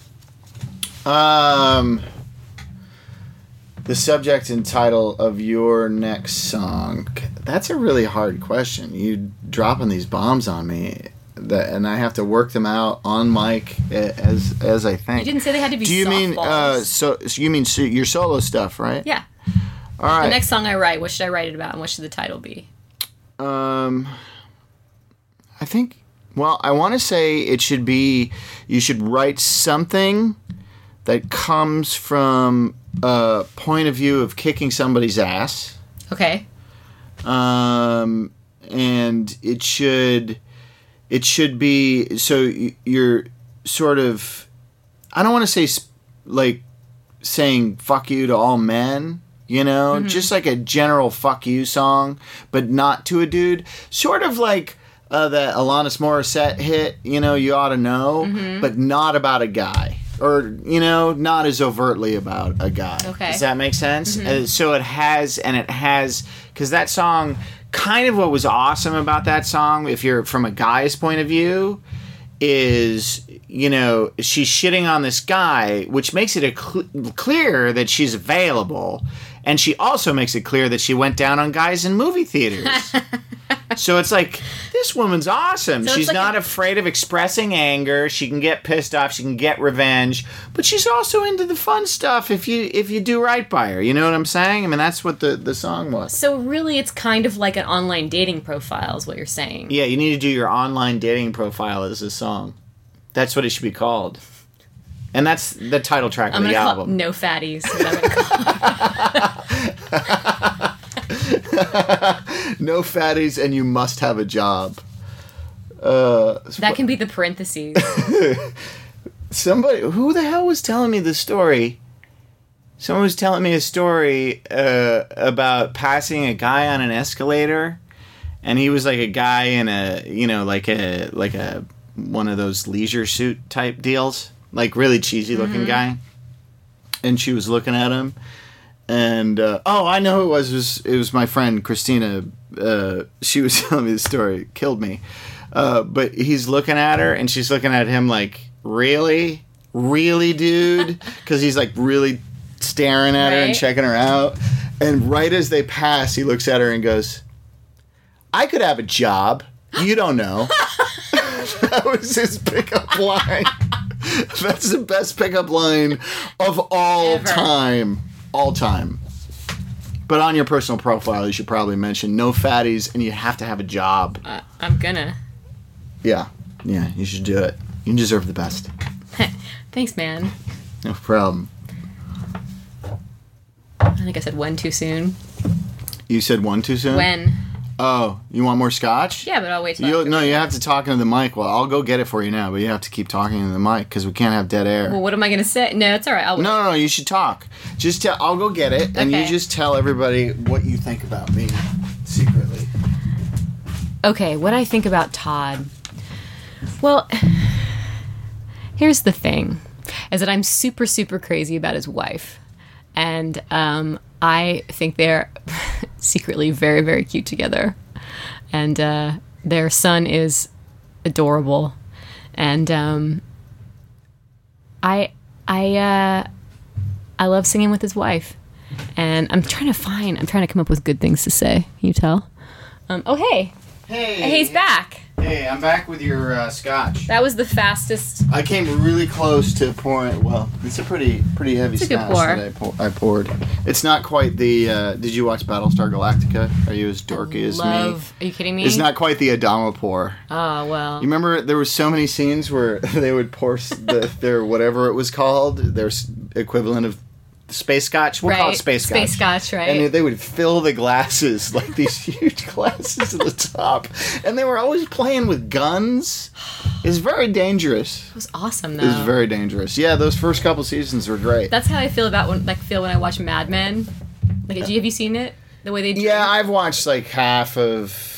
Um, the subject and title of your next song. That's a really hard question. You dropping these bombs on me, that, and I have to work them out on mic as as I think. You didn't say they had to be Do you mean uh, softballs. so, so? You mean so, your solo stuff, right? Yeah. All right. The next song I write, what should I write it about, and what should the title be? Um, I think. Well, I want to say it should be. You should write something that comes from a point of view of kicking somebody's ass. Okay. Um, and it should. It should be so y- you're sort of. I don't want to say sp- like saying "fuck you" to all men. You know, just like a general "fuck you" song, but not to a dude. Sort of like uh, the Alanis Morissette hit. You know, "You Ought to Know," but not about a guy, or you know, not as overtly about a guy. Okay. Does that make sense? Uh, so it has, and it has, because that song. Kind of what was awesome about that song, if you're from a guy's point of view, is, you know, she's shitting on this guy, which makes it a cl- clear that she's available. And she also makes it clear that she went down on guys in movie theaters. So it's like, this woman's awesome. So it's She's like not a- afraid of expressing anger. She can get pissed off. She can get revenge. But she's also into the fun stuff if you if you do right by her. You know what I'm saying? I mean, that's what the, the song was. So really, it's kind of like an online dating profile, is what you're saying. Yeah, you need to do your online dating profile as a song. That's what it should be called. And that's the title track I'm of the gonna call album. it No Fatties. is what I'm gonna call it. No fatties, and you must have a job. Uh, That can be the parentheses. somebody, who the hell was telling me this story? Someone was telling me a story uh, about passing a guy on an escalator, and he was like a guy in a, you know, like a like a one of those leisure suit type deals, like really cheesy looking Mm-hmm. guy. And she was looking at him, and uh, oh, I know who it was. It was, it was my friend Christina. Uh, she was telling me the story. It killed me. Uh, but he's looking at her, and she's looking at him like, really, really, dude, because he's like really staring at her and Right. checking her out. And right as they pass, he looks at her and goes, I could have a job. You don't know. That was his pickup line. That's the best pickup line of all Ever. time. All time. But on your personal profile, you should probably mention no fatties and you have to have a job. uh, I'm gonna. Yeah. Yeah, you should do it. You deserve the best. Thanks, man. No problem. I think I said when too soon. You said one too soon? When? Oh, you want more scotch? Yeah, but I'll wait till You after. no, you have to talk into the mic. Well, I'll go get it for you now, but you have to keep talking into the mic because we can't have dead air. Well, what am I gonna say? No, it's all right. I'll wait. No, no, no, you should talk. Just tell. I'll go get it, and you Okay. just tell everybody what you think about me secretly. Okay, what I think about Todd. Well, here's the thing, is that I'm super, super crazy about his wife. And um, I think they're secretly very, very cute together. And uh, their son is adorable. And um, I, I, uh, I love singing with his wife. And I'm trying to find, I'm trying to come up with good things to say. Can you tell? Um, oh, hey. Hey, Hey, he's back. Hey, I'm back with your uh, scotch. That was the fastest. I came really close to pouring. Well, it's a pretty pretty heavy It's a good scotch pour. that I, pour, I poured. It's not quite the. Uh, did you watch Battlestar Galactica? Are you as dorky as me? Love. Are you kidding me? It's not quite the Adama pour. Oh, well. You remember there were so many scenes where they would pour s- the, their whatever it was called, their s- equivalent of space scotch. We'll call it Right. space scotch. Space scotch, right? And they would fill the glasses, like these huge glasses at the top. And they were always playing with guns. It was very dangerous. It was awesome, though. It was very dangerous. Yeah, those first couple seasons were great. That's how I feel about when, like, feel when I watch Mad Men. Like, have you seen it? The way they do. Yeah, I've watched like half of.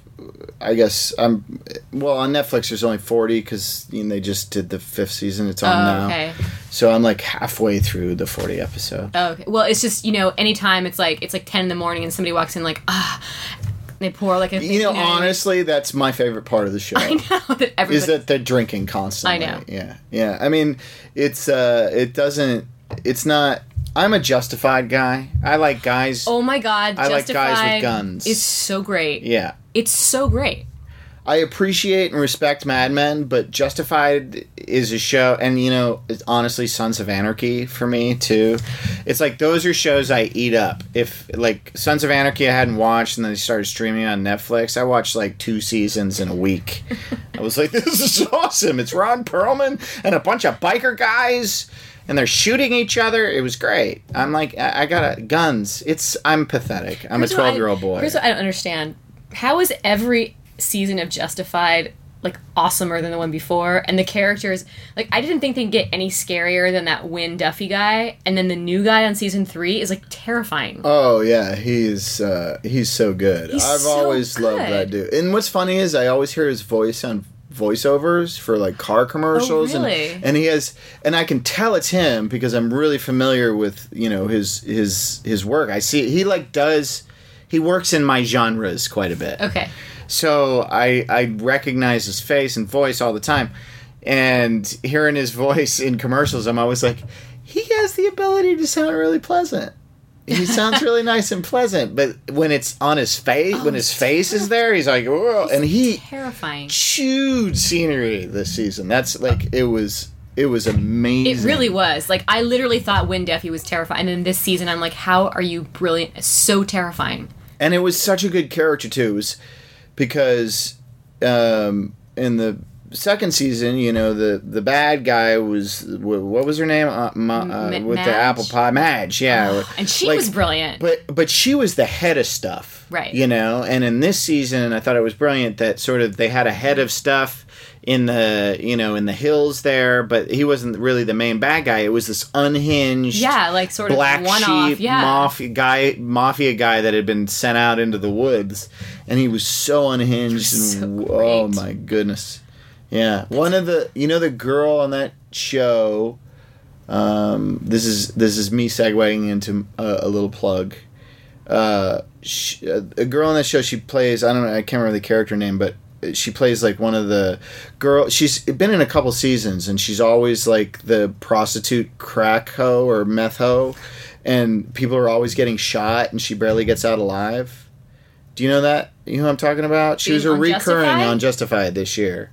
I guess I'm. Well, on Netflix, there's only forty because you know, they just did the fifth season. It's on Oh, now. okay. So I'm like halfway through the forty episode. Oh, okay. Well, it's just, you know, anytime it's like it's like ten in the morning and somebody walks in like, ah, they pour like a. You know, honestly, that's my favorite part of the show. I know that everybody. Is that they're drinking constantly. I know. Yeah, yeah. I mean, it's uh, it doesn't. It's not. I'm a Justified guy. I like guys. Oh my God! I like Justified guys with guns. Is so great. Yeah. It's so great. I appreciate and respect Mad Men, but Justified is a show, and you know, it's honestly Sons of Anarchy for me too. It's like those are shows I eat up. If like Sons of Anarchy I hadn't watched, and then they started streaming on Netflix, I watched like two seasons in a week. I was like, this is awesome. It's Ron Perlman and a bunch of biker guys, and they're shooting each other. It was great. I'm like, I, I got a, guns. It's I'm pathetic. I'm Here's a what I- twelve year old boy. Here's what I don't understand. How is every season of Justified like awesomer than the one before? And the characters, like, I didn't think they'd get any scarier than that Wynn Duffy guy, and then the new guy on season three is like terrifying. Oh yeah, he's uh, he's so good. He's I've so always loved good. that dude. And what's funny is I always hear his voice on voiceovers for like car commercials. Oh, really? And, and he has, and I can tell it's him because I'm really familiar with you know his his his work. I see he like does he works in my genres quite a bit. Okay. So I I recognize his face and voice all the time, and hearing his voice in commercials, I'm always like, he has the ability to sound really pleasant. He sounds really nice and pleasant, but when it's on his face, Oh, when his it's face is there, he's like, whoa, and he Terrifying. chewed scenery this season. That's like it was. It was amazing. It really was. Like, I literally thought Wynn Duffy was terrifying. And then this season, I'm like, how are you brilliant? It's so terrifying. And it was such a good character too. It was because um, in the second season, you know, the, the bad guy was, wh- what was her name? Uh, Ma, uh, M- with the Madge? apple pie. Madge, yeah. And she Like, was brilliant. But but she was the head of stuff. Right. You know, and in this season, I thought it was brilliant that sort of they had a head of stuff in the, you know, in the hills there, but he wasn't really the main bad guy. It was this unhinged, yeah, like sort of black one-off. sheep Yeah. mafia guy, mafia guy that had been sent out into the woods, and he was so unhinged. was and so oh great. my goodness, yeah. One of the, you know, the girl on that show. Um, this is this is me segueing into a, a little plug. Uh, she, a girl on that show. She plays. I don't know. I can't remember the character name, but she plays like one of the girl. She's been in a couple seasons, and she's always like the prostitute crack hoe or meth hoe, and people are always getting shot, and she barely gets out alive. Do you know that? You know what I'm talking about? She was a On recurring Justified? on Justified this year.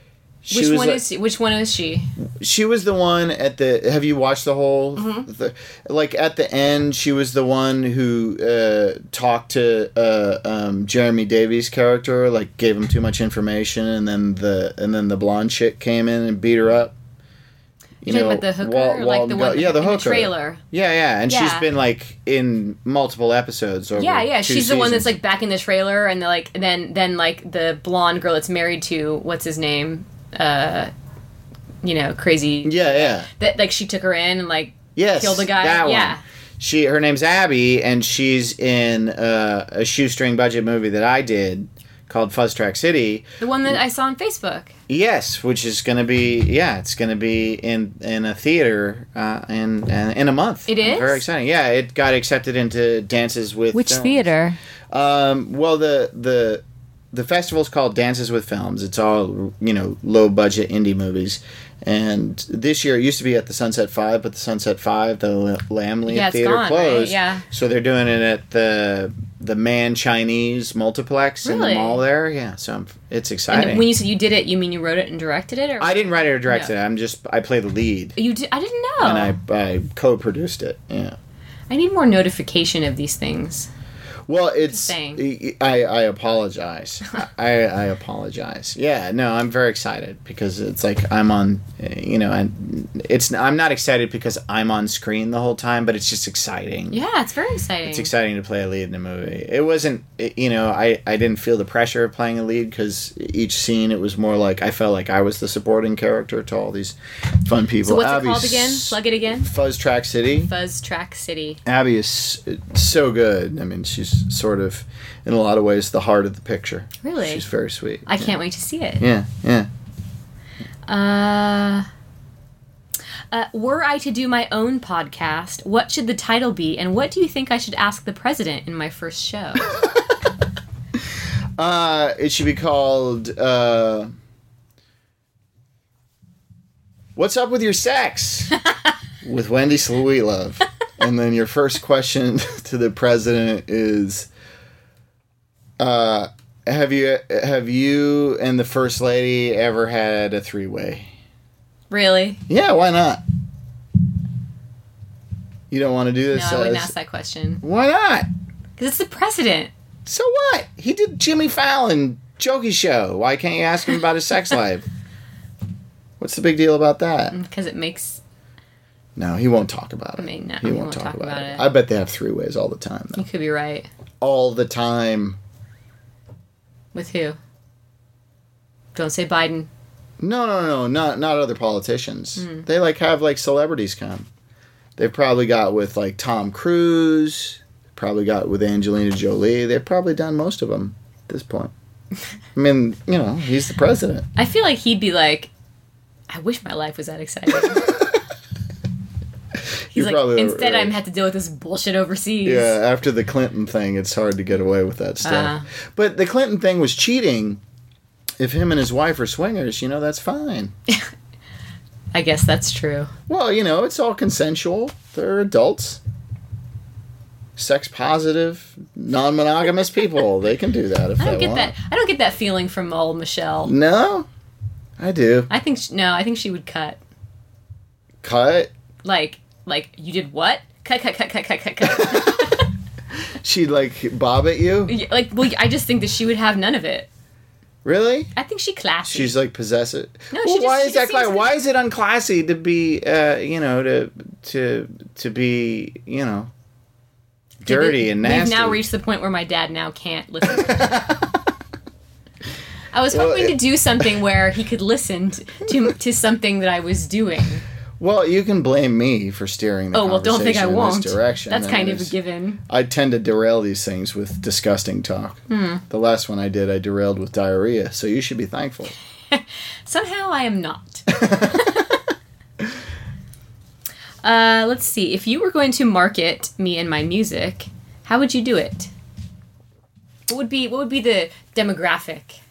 She Which was one like- is which one is she? She was the one at the. Have you watched the whole? Mm-hmm. The, like at the end, she was the one who uh, talked to uh, um, Jeremy Davies' character, like gave him too much information, and then the and then the blonde chick came in and beat her up. You You're talking about the hooker, Wal- or like the Walton one Go- yeah, the in hooker the trailer. Yeah, yeah, and she's Yeah. been like in multiple episodes. Over Yeah, yeah, two she's the one that's seasons. like back in the trailer, and the, like then then like the blonde girl that's married to what's his name, uh, you know, crazy. Yeah, yeah. That like she took her in and like Yes, killed the guy. that yeah. one. She, her name's Abby, and she's in uh, a shoestring budget movie that I did called Fuzz Track City. The one that I saw on Facebook. Yes, which is going to be yeah, it's going to be in in a theater uh, in in in a month. It is? very exciting. Yeah, it got accepted into Dances with Which Films. theater? Um, well, the the the festival's called Dances with Films. It's all, you know, low budget indie movies. And this year it used to be at the Sunset Five, but the Sunset Five, the Lamley Yeah, it's Theater gone, right? closed. Yeah. So they're doing it at the the Man Chinese multiplex in Really? the mall there. Yeah, so I'm, it's exciting. And when you said you did it, you mean you wrote it and directed it, or I didn't write it or direct No. it. I'm just I play the lead, You did? I didn't know. and I I co-produced it. Yeah. I need more notification of these things. Well, it's saying. I I apologize. I I apologize. Yeah, no, I'm very excited because it's like I'm on, you know, and it's I'm not excited because I'm on screen the whole time, but it's just exciting. Yeah, it's very exciting. It's exciting to play a lead in a movie. It wasn't, it- you know, I, I didn't feel the pressure of playing a lead because each scene it was more like I felt like I was the supporting character to all these fun people. So what's Abby's it called again? Plug it again. Fuzz Track City. Fuzz Track City. Abby is so good. I mean, she's sort of, in a lot of ways, the heart of the picture. Really? She's very sweet. I can't wait to see it. Yeah, yeah. Uh, uh, were I to do my own podcast, what should the title be, and what do you think I should ask the president in my first show? Uh, it should be called, uh, What's Up With Your Sex? With Wendy Sluilov. And then your first question to the president is, uh, have you have you and the first lady ever had a three-way? Really? Yeah, why not? You don't want to do No, this? I wouldn't as- ask that question. Why not? Because it's the president. So what? He did Jimmy Fallon Jokey Show. Why can't you ask him about his sex life? What's the big deal about that? Because it makes... No, he won't talk about it. I mean, no, he, won't talk, about, it. it. I bet they have three ways all the time. Though. You could be right. All the time. With who? Don't say Biden. No, no, no, not not other politicians. Hmm. They like have like celebrities come. They've probably got with like Tom Cruise. Probably got with Angelina Jolie. They've probably done most of them at this point. I mean, you know, he's the president. I feel like he'd be like, I wish my life was that exciting. He's You're like, probably instead right. I'm had to deal with this bullshit overseas. Yeah, after the Clinton thing, it's hard to get away with that stuff. Uh-huh. But the Clinton thing was cheating. If him and his wife are swingers, you know, that's fine. I guess that's true. Well, you know, it's all consensual. They're adults. Sex positive, non monogamous people. They can do that if I don't they get want. that. I don't get that feeling from old Michelle. No? I do. I think sh no. I think she would cut. Cut. Like, like you did what? Cut, cut, cut, cut, cut, cut, cut. She'd like bob at you? Yeah, like, well, I just think that she would have none of it. Really? I think she classy. She's like possessive. No, well, she just- why she is just that classy? seems to- Why is it unclassy to be, uh, you know, to to to be, you know, dirty and nasty? We've now reached the point where my dad now can't listen. I was Well, hoping it- to do something where he could listen t- to to something that I was doing. Well, you can blame me for steering the Oh well, don't think I conversation in won't. this direction. That's I kind mean, of a it's- given. I tend to derail these things with disgusting talk. Hmm. The last one I did, I derailed with diarrhea, so you should be thankful. Somehow I am not. uh, let's see. If you were going to market me and my music, how would you do it? What would be what would be the demographic?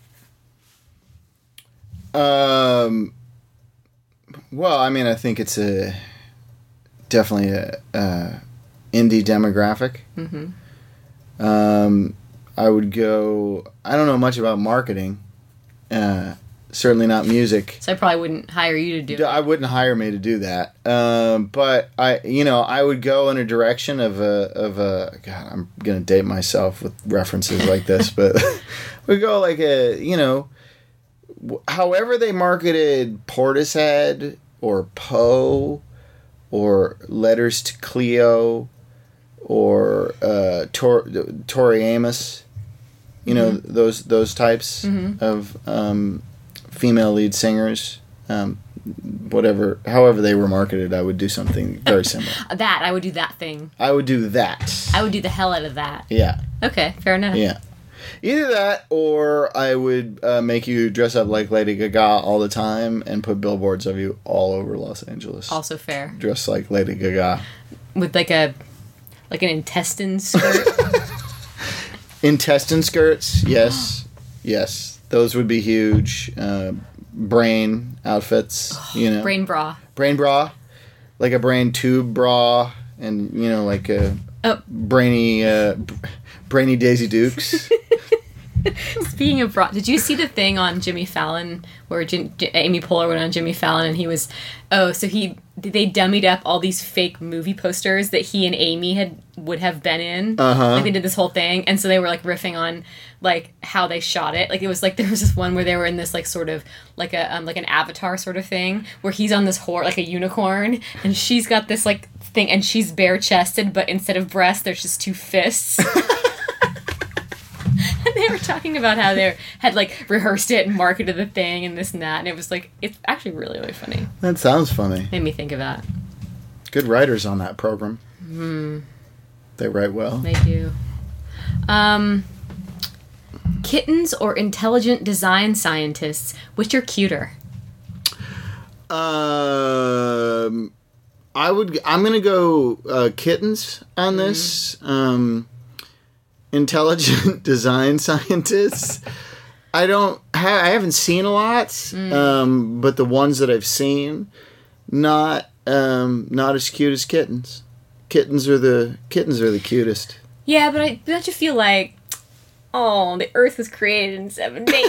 Um. Well, I mean, I think it's a definitely a, a indie demographic. Mm-hmm. Um, I would go. I don't know much about marketing. Uh, certainly not music. So I probably wouldn't hire you to do it. I wouldn't hire me to do that. Um, but I, you know, I would go in a direction of a of a. God, I'm gonna date myself with references like this, but we go like a, you know, however they marketed Portishead or Poe or Letters to Cleo or uh, Tor- Tori Amos, you know, Mm-hmm. those those types of um, female lead singers. Um, whatever, however they were marketed, I would do something very similar. That I would do that thing. I would do that. I would do the hell out of that. Yeah, Okay, fair enough. yeah. Either that, or I would uh, make you dress up like Lady Gaga all the time and put billboards of you all over Los Angeles. Also fair. Dressed like Lady Gaga. With like a like an intestine skirt. Intestine skirts, yes, yes. Those would be huge. Uh, brain outfits, you know. Brain bra. Brain bra. Like a brain tube bra, and, you know, like a Oh. brainy, uh, brainy Daisy Dukes. Speaking of bra, did you see the thing on Jimmy Fallon where Jim, J- Amy Poehler went on Jimmy Fallon and he was, oh, so he they dummied up all these fake movie posters that he and Amy had would have been in. Uh-huh. Like they did this whole thing, and so they were like riffing on like how they shot it. Like it was like there was this one where they were in this like sort of like a um, like an Avatar sort of thing where he's on this horse like a unicorn, and she's got this like thing, and she's bare chested, but instead of breasts, there's just two fists. And they were talking about how they had like rehearsed it and marketed the thing and this and that, and it was like it's actually really really funny. That sounds funny. Made me think of that. Good writers on that program. Mm. They write well. They do. Um, kittens or intelligent design scientists, which are cuter? Um, I would. I'm gonna go uh, kittens on this. Um, intelligent design scientists. I don't. Ha- I haven't seen a lot, um, but the ones that I've seen, not um, not as cute as kittens. Kittens are the kittens are the cutest. Yeah, but I don't you feel like, oh, the Earth was created in seven days.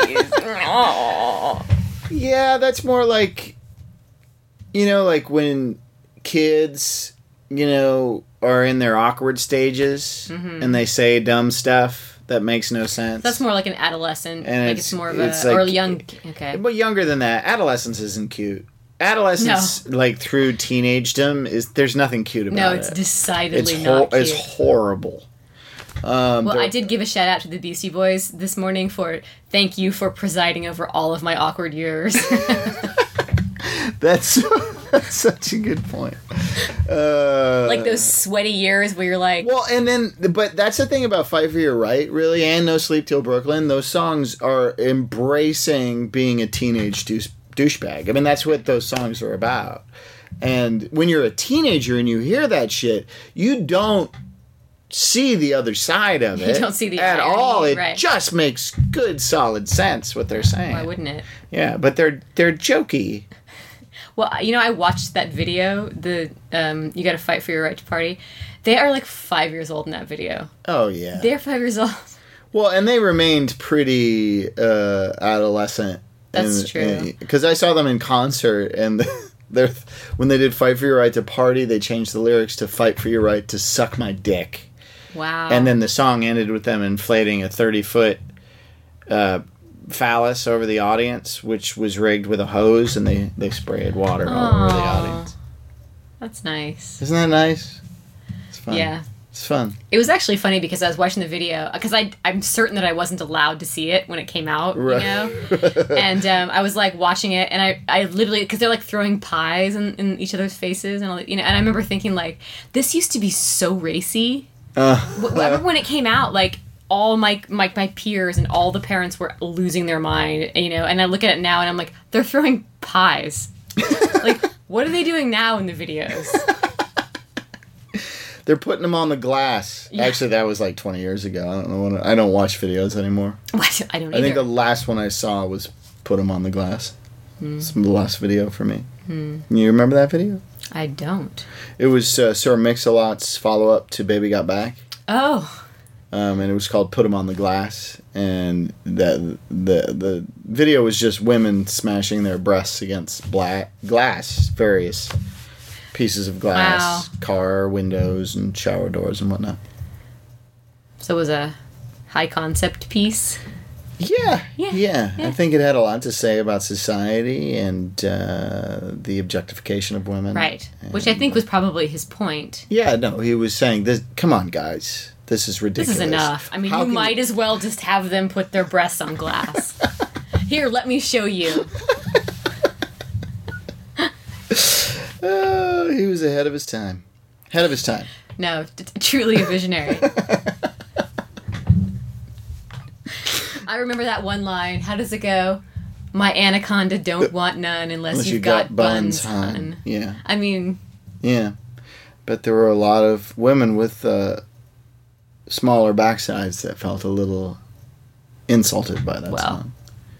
Oh. Yeah, that's more like, you know, like when kids, you know, are in their awkward stages and they say dumb stuff that makes no sense. That's more like an adolescent. And like it's- it's, more of it's a like- or young. Okay. But younger than that, adolescence isn't cute. Adolescence, like through teenagedom, is there's nothing cute about No, it. it's decidedly it's not cute. It's horrible. Um, Well, there- I did give a shout out to the Beastie Boys this morning for thank you for presiding over all of my awkward years. That's that's such a good point. Uh, Like those sweaty years where you're like, Well, and then, but that's the thing about Fight for Your Right, really, and No Sleep Till Brooklyn. Those songs are embracing being a teenage douche, douchebag. I mean, that's what those songs are about. And when you're a teenager and you hear that shit, you don't see the other side of You it. don't see the at irony, all. It right. just makes good, solid sense what they're saying. why wouldn't it? Yeah, but they're they're jokey. Well, you know, I watched that video, the um, You Gotta Fight for Your Right to Party. They are like five years old in that video. Oh yeah. They're five years old. Well, and they remained pretty uh, adolescent. That's true. Because I saw them in concert, and they're, when they did "Fight for Your Right to Party," they changed the lyrics to "Fight for Your Right to Suck My Dick," Wow. and then the song ended with them inflating a thirty foot uh, phallus over the audience, which was rigged with a hose, and they, they sprayed water all over the Aw. audience. That's nice. Isn't that nice? It's fun. Yeah. It's fun. It was actually funny because I was watching the video because I I'm certain that I wasn't allowed to see it when it came out, Right. you know. And um, I was like watching it, and I, I literally because they're like throwing pies in, in each other's faces, and all, you know. And I remember thinking like, this used to be so racy. Uh, W- I remember when it came out, like all my, my my peers and all the parents were losing their mind, you know. And I look at it now, and I'm like, they're throwing pies. Like, what are they doing now in the videos? They're putting them on the glass. Yeah. Actually, that was like twenty years ago. I don't know. When, I don't watch videos anymore. What? I don't I either. think the last one I saw was put them on the glass. Hmm. It's the last video for me. You remember that video? I don't. It was uh, Sir Mix-a-Lot's follow-up to Baby Got Back. Oh. Um, and it was called "Put 'Em on the Glass," and the the the video was just women smashing their breasts against black glass, various pieces of glass, Wow. car windows, and shower doors and whatnot. So it was a high concept piece. Yeah, Yeah, yeah, yeah. I think it had a lot to say about society and uh, the objectification of women. Right. Which I think was probably his point. Yeah, no, he was saying this. Come on, guys, this is This ridiculous. is enough. I mean, How you can might as well just have them put their breasts on glass. Here, let me show you. Oh, he was ahead of his time. Ahead of his time. No, t- t- truly a visionary. I remember that one line. How does it go? My anaconda don't want none unless, Unless you've you got, buns, hon. hun. Yeah, I mean, yeah. But there were a lot of women with uh, smaller backsides that felt a little insulted by that Well. song.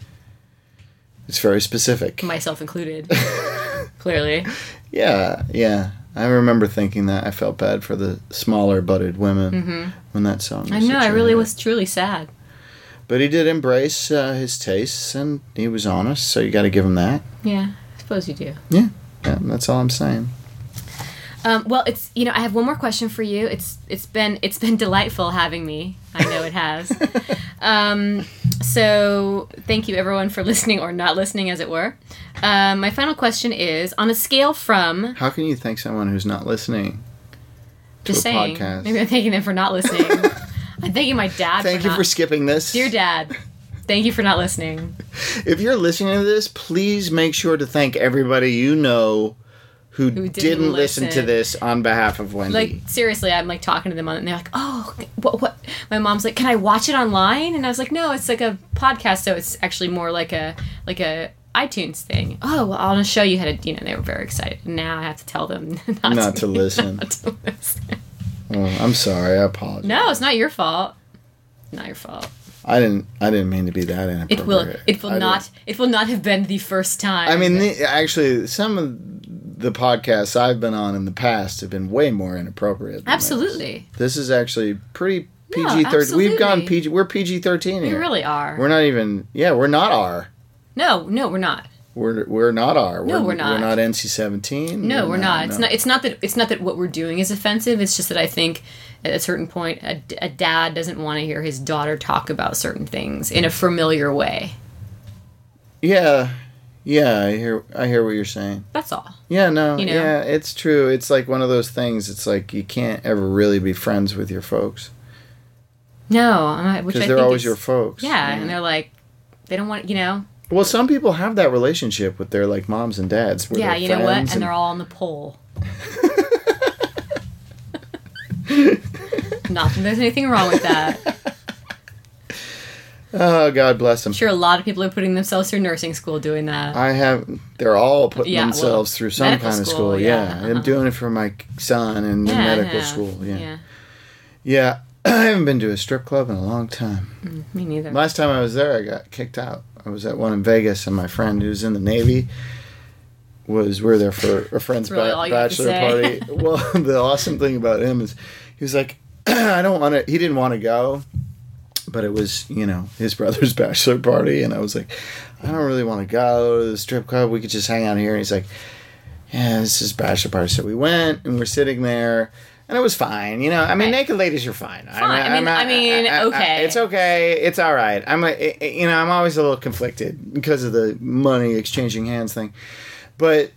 It's very specific. myself included. Clearly. Yeah, yeah. I remember thinking that. I felt bad for the smaller butted women when that song was Mm-hmm. I know, such I a really hit. was truly sad. But he did embrace uh, his tastes, and he was honest, so you got to give him that. Yeah, I suppose you do. Yeah, yeah, that's all I'm saying. Um, well, it's you know I have one more question for you. It's it's been it's been delightful having me. I know it has. um, so thank you everyone for listening or not listening, as it were. Um, my final question is: on a scale from How can you thank someone who's not listening to just a saying, podcast? maybe I'm thanking them for not listening. I'm thanking my dad. Thank for you not, for skipping this. dear Dad. Thank you for not listening. If you're listening to this, please make sure to thank everybody you know who, Who didn't, didn't listen. to listen. this on behalf of Wendy. Like seriously, I'm like talking to them on, and they're like, "Oh, what? What?" My mom's like, "Can I watch it online?" And I was like, "No, it's like a podcast, so it's actually more like a like a iTunes thing." Oh, well, I'll just show you how to. You know, they were very excited. Now I have to tell them not, Not to listen. Not to listen. Oh, I'm sorry. I apologize. No, it's not your fault. Not your fault. I didn't. I didn't mean to be that inappropriate. It will. It will I not. didn't- It will not have been the first time. I mean, the, actually, some of the podcasts I've been on in the past have been way more inappropriate. Than absolutely, This. this is actually pretty P No, G thirteen. We've gone absolutely. P G. We're P G thirteen we here. really are. We're not even. Yeah, we're not R. no, no, we're not. We're we're not R. No, we're not. We're not N C seventeen. No, we're not. It's no. not. It's not that. It's not that what we're doing is offensive. It's just that I think at a certain point, a, a dad doesn't want to hear his daughter talk about certain things in a familiar way. Yeah, yeah. I hear. I hear what you're saying. That's all. Yeah, no. You know? Yeah, it's true. It's like one of those things. It's like you can't ever really be friends with your folks No, I'm not- which I because they're think always is- your folks. Yeah, and they're like, they don't want you know. Well, some people have that relationship with their like moms and dads. Where Yeah, they're you know what? friends And they're all on the pole. Not that there's anything wrong with that. Oh, God bless them. I'm sure a lot of people are putting themselves through nursing school doing that. I have. They're all putting Yeah, themselves well, through some medical kind of school, school. yeah, Yeah, I'm uh-huh. doing it for my son in yeah, medical yeah, school. Yeah. yeah. yeah, I haven't been to a strip club in a long time. Me neither. Last time I was there, I got kicked out. I was at one in Vegas, and my friend who's in the Navy was. We were there for a friend's That's really ba- all you have to bachelor say. party. Well, the awesome thing about him is he was like, I don't want to. He didn't want to go, but it was you know his brother's bachelor party, and I was like, I don't really want to go to the strip club. We could just hang out here. And he's like, yeah, this is bachelor party. So we went, and we're sitting there. And it was fine, you know. I mean, Right. naked ladies are fine. Fine. I mean- I mean, okay. it's okay. It's all right. I'm, a, you know, I'm always a little conflicted because of the money exchanging hands thing. But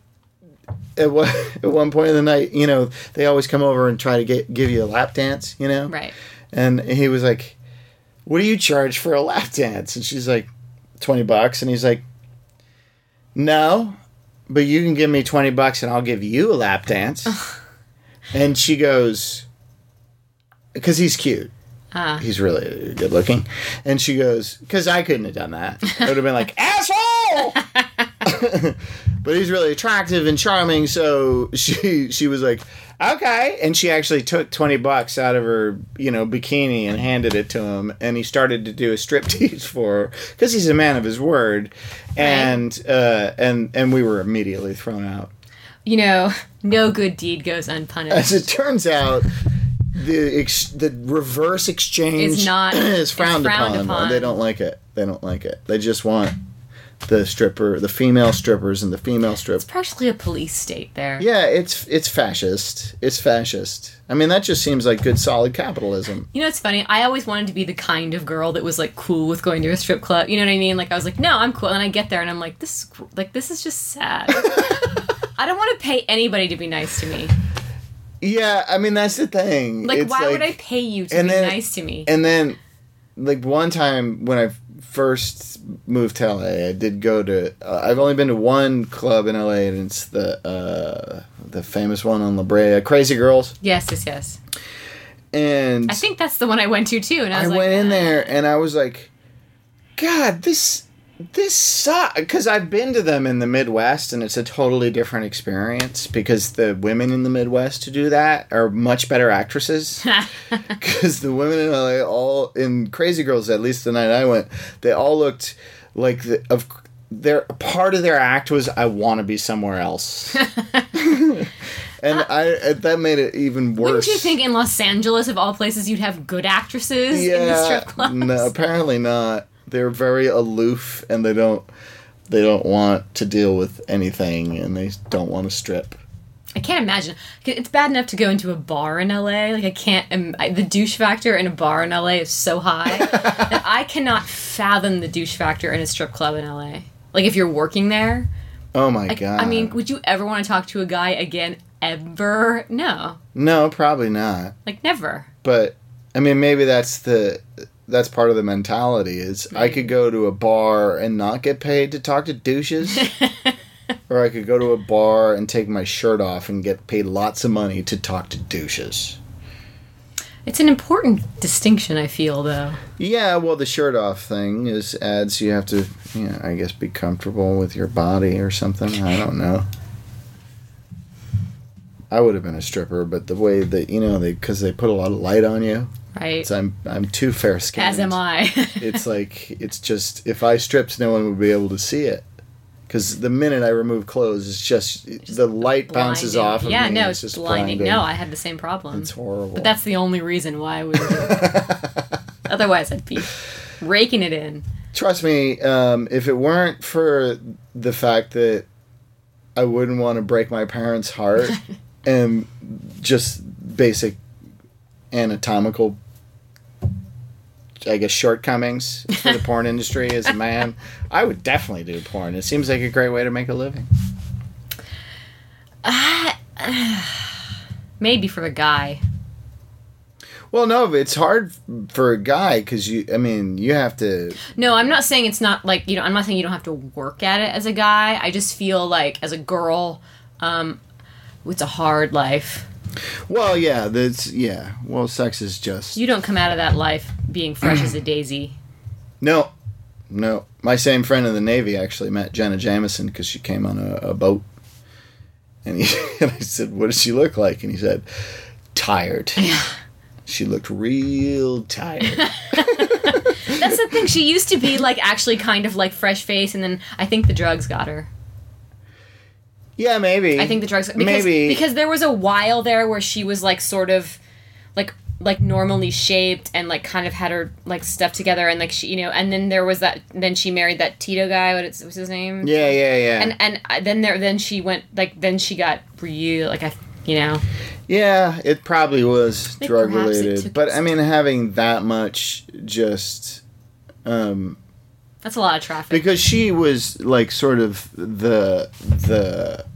at one, at one point in the night, you know, they always come over and try to get give you a lap dance, you know. Right. And he was like, "What do you charge for a lap dance?" And she's like, twenty bucks. And he's like, "No, but you can give me twenty bucks and I'll give you a lap dance." And she goes, because he's cute. Uh, He's really good looking. And she goes, because I couldn't have done that. I would have been like, asshole! But he's really attractive and charming, so she she was like, okay. And she actually took twenty bucks out of her, you know, bikini and handed it to him. And he started to do a striptease for her, because he's a man of his word. And, uh, and, and we were immediately thrown out. you know, no good deed goes unpunished. As it turns out, the ex- the reverse exchange Is not- is frowned, is frowned upon. upon. They don't like it. They don't like it. They just want the stripper, the female strippers, and the female strip. It's practically a police state there. Yeah, it's it's fascist. It's fascist. I mean, that just seems like good, solid capitalism. You know, it's funny. I always wanted to be the kind of girl that was like cool with going to a strip club. You know what I mean? Like I was like, no, I'm cool. And I get there and I'm like, this is gr- like this is just sad. I don't want to pay anybody to be nice to me. Yeah, I mean that's the thing. Like, It's why would I like- pay you to and be then- nice to me? And then, like one time when I first moved to L A, I did go to. Uh, I've only been to one club in L A, and it's the uh, the famous one on La Brea, Crazy Girls. yes, yes, yes. And I think that's the one I went to too. And I I was like, went in "Uh, there, and I was like, God, this this sucks. Because I've been to them in the Midwest, and it's a totally different experience. Because the women in the Midwest who do that are much better actresses. Because the women in L A, all in Crazy Girls, at least the night I went, they all looked like the, of their part of their act was I want to be somewhere else, and I that made it even worse. Wouldn't you think in Los Angeles, of all places, you'd have good actresses in the strip clubs? no, apparently not. They're very aloof, and they don't they don't want to deal with anything, and they don't want to strip. I can't imagine. It's bad enough to go into a bar in L A. Like I can't. Um, I, the douche factor in a bar in L A is so high that I cannot fathom the douche factor in a strip club in L A. Like if you're working there. Oh my Like, god! I mean, would you ever want to talk to a guy again? Ever? No. no, probably not. Like never. But I mean, maybe that's the that's part of the mentality. Is I could go to a bar and not get paid to talk to douches. Or I could go to a bar and take my shirt off and get paid lots of money to talk to douches. It's an important distinction, I feel, though. Yeah, well, the shirt off thing is adds you have to, you know, I guess be comfortable with your body or something. I don't know. I would have been a stripper, but the way that, you know, they because they put a lot of light on you. Right. So I'm I'm too fair skinned. As am I. It's like it's just if I stripped, no one would be able to see it. Because the minute I remove clothes, it's just, the light bounces Blinding. off of yeah, me. no, it's it's just blinding. blinding. No, I had the same problem. It's horrible. But that's the only reason why I would do it. Otherwise, I'd be raking it in. Trust me, um, if it weren't for the fact that I wouldn't want to break my parents' heart and just basic anatomical, I guess, shortcomings for the porn industry as a man, I would definitely do porn. It seems like a great way to make a living. Uh, maybe for a guy. Well, no, but it's hard for a guy because you, I mean, you have to. No, I'm not saying it's not like, you know, I'm not saying you don't have to work at it as a guy. I just feel like as a girl, um, it's a hard life. Well, yeah, that's, yeah. Well, sex is just. You don't come out of that life being fresh as a daisy. No, no. My same friend in the Navy actually met Jenna Jameson because she came on a, a boat. And, he, and I said, what does she look like? And he said, tired. Yeah. She looked real tired. That's the thing. She used to be like actually kind of like fresh face, and then I think the drugs got her. Yeah, maybe. I think the drugs because, maybe because there was a while there where she was like sort of like like normally shaped and like kind of had her like stuff together and like she, you know, and then there was that then she married that Tito guy. What is, what's his name? Yeah, yeah, yeah. And and I- then there then she went like then she got real like I you know. Yeah, it probably was think drug perhaps it related. took But its I mean, having that much just. Um, That's a lot of traffic. because she was like sort of the the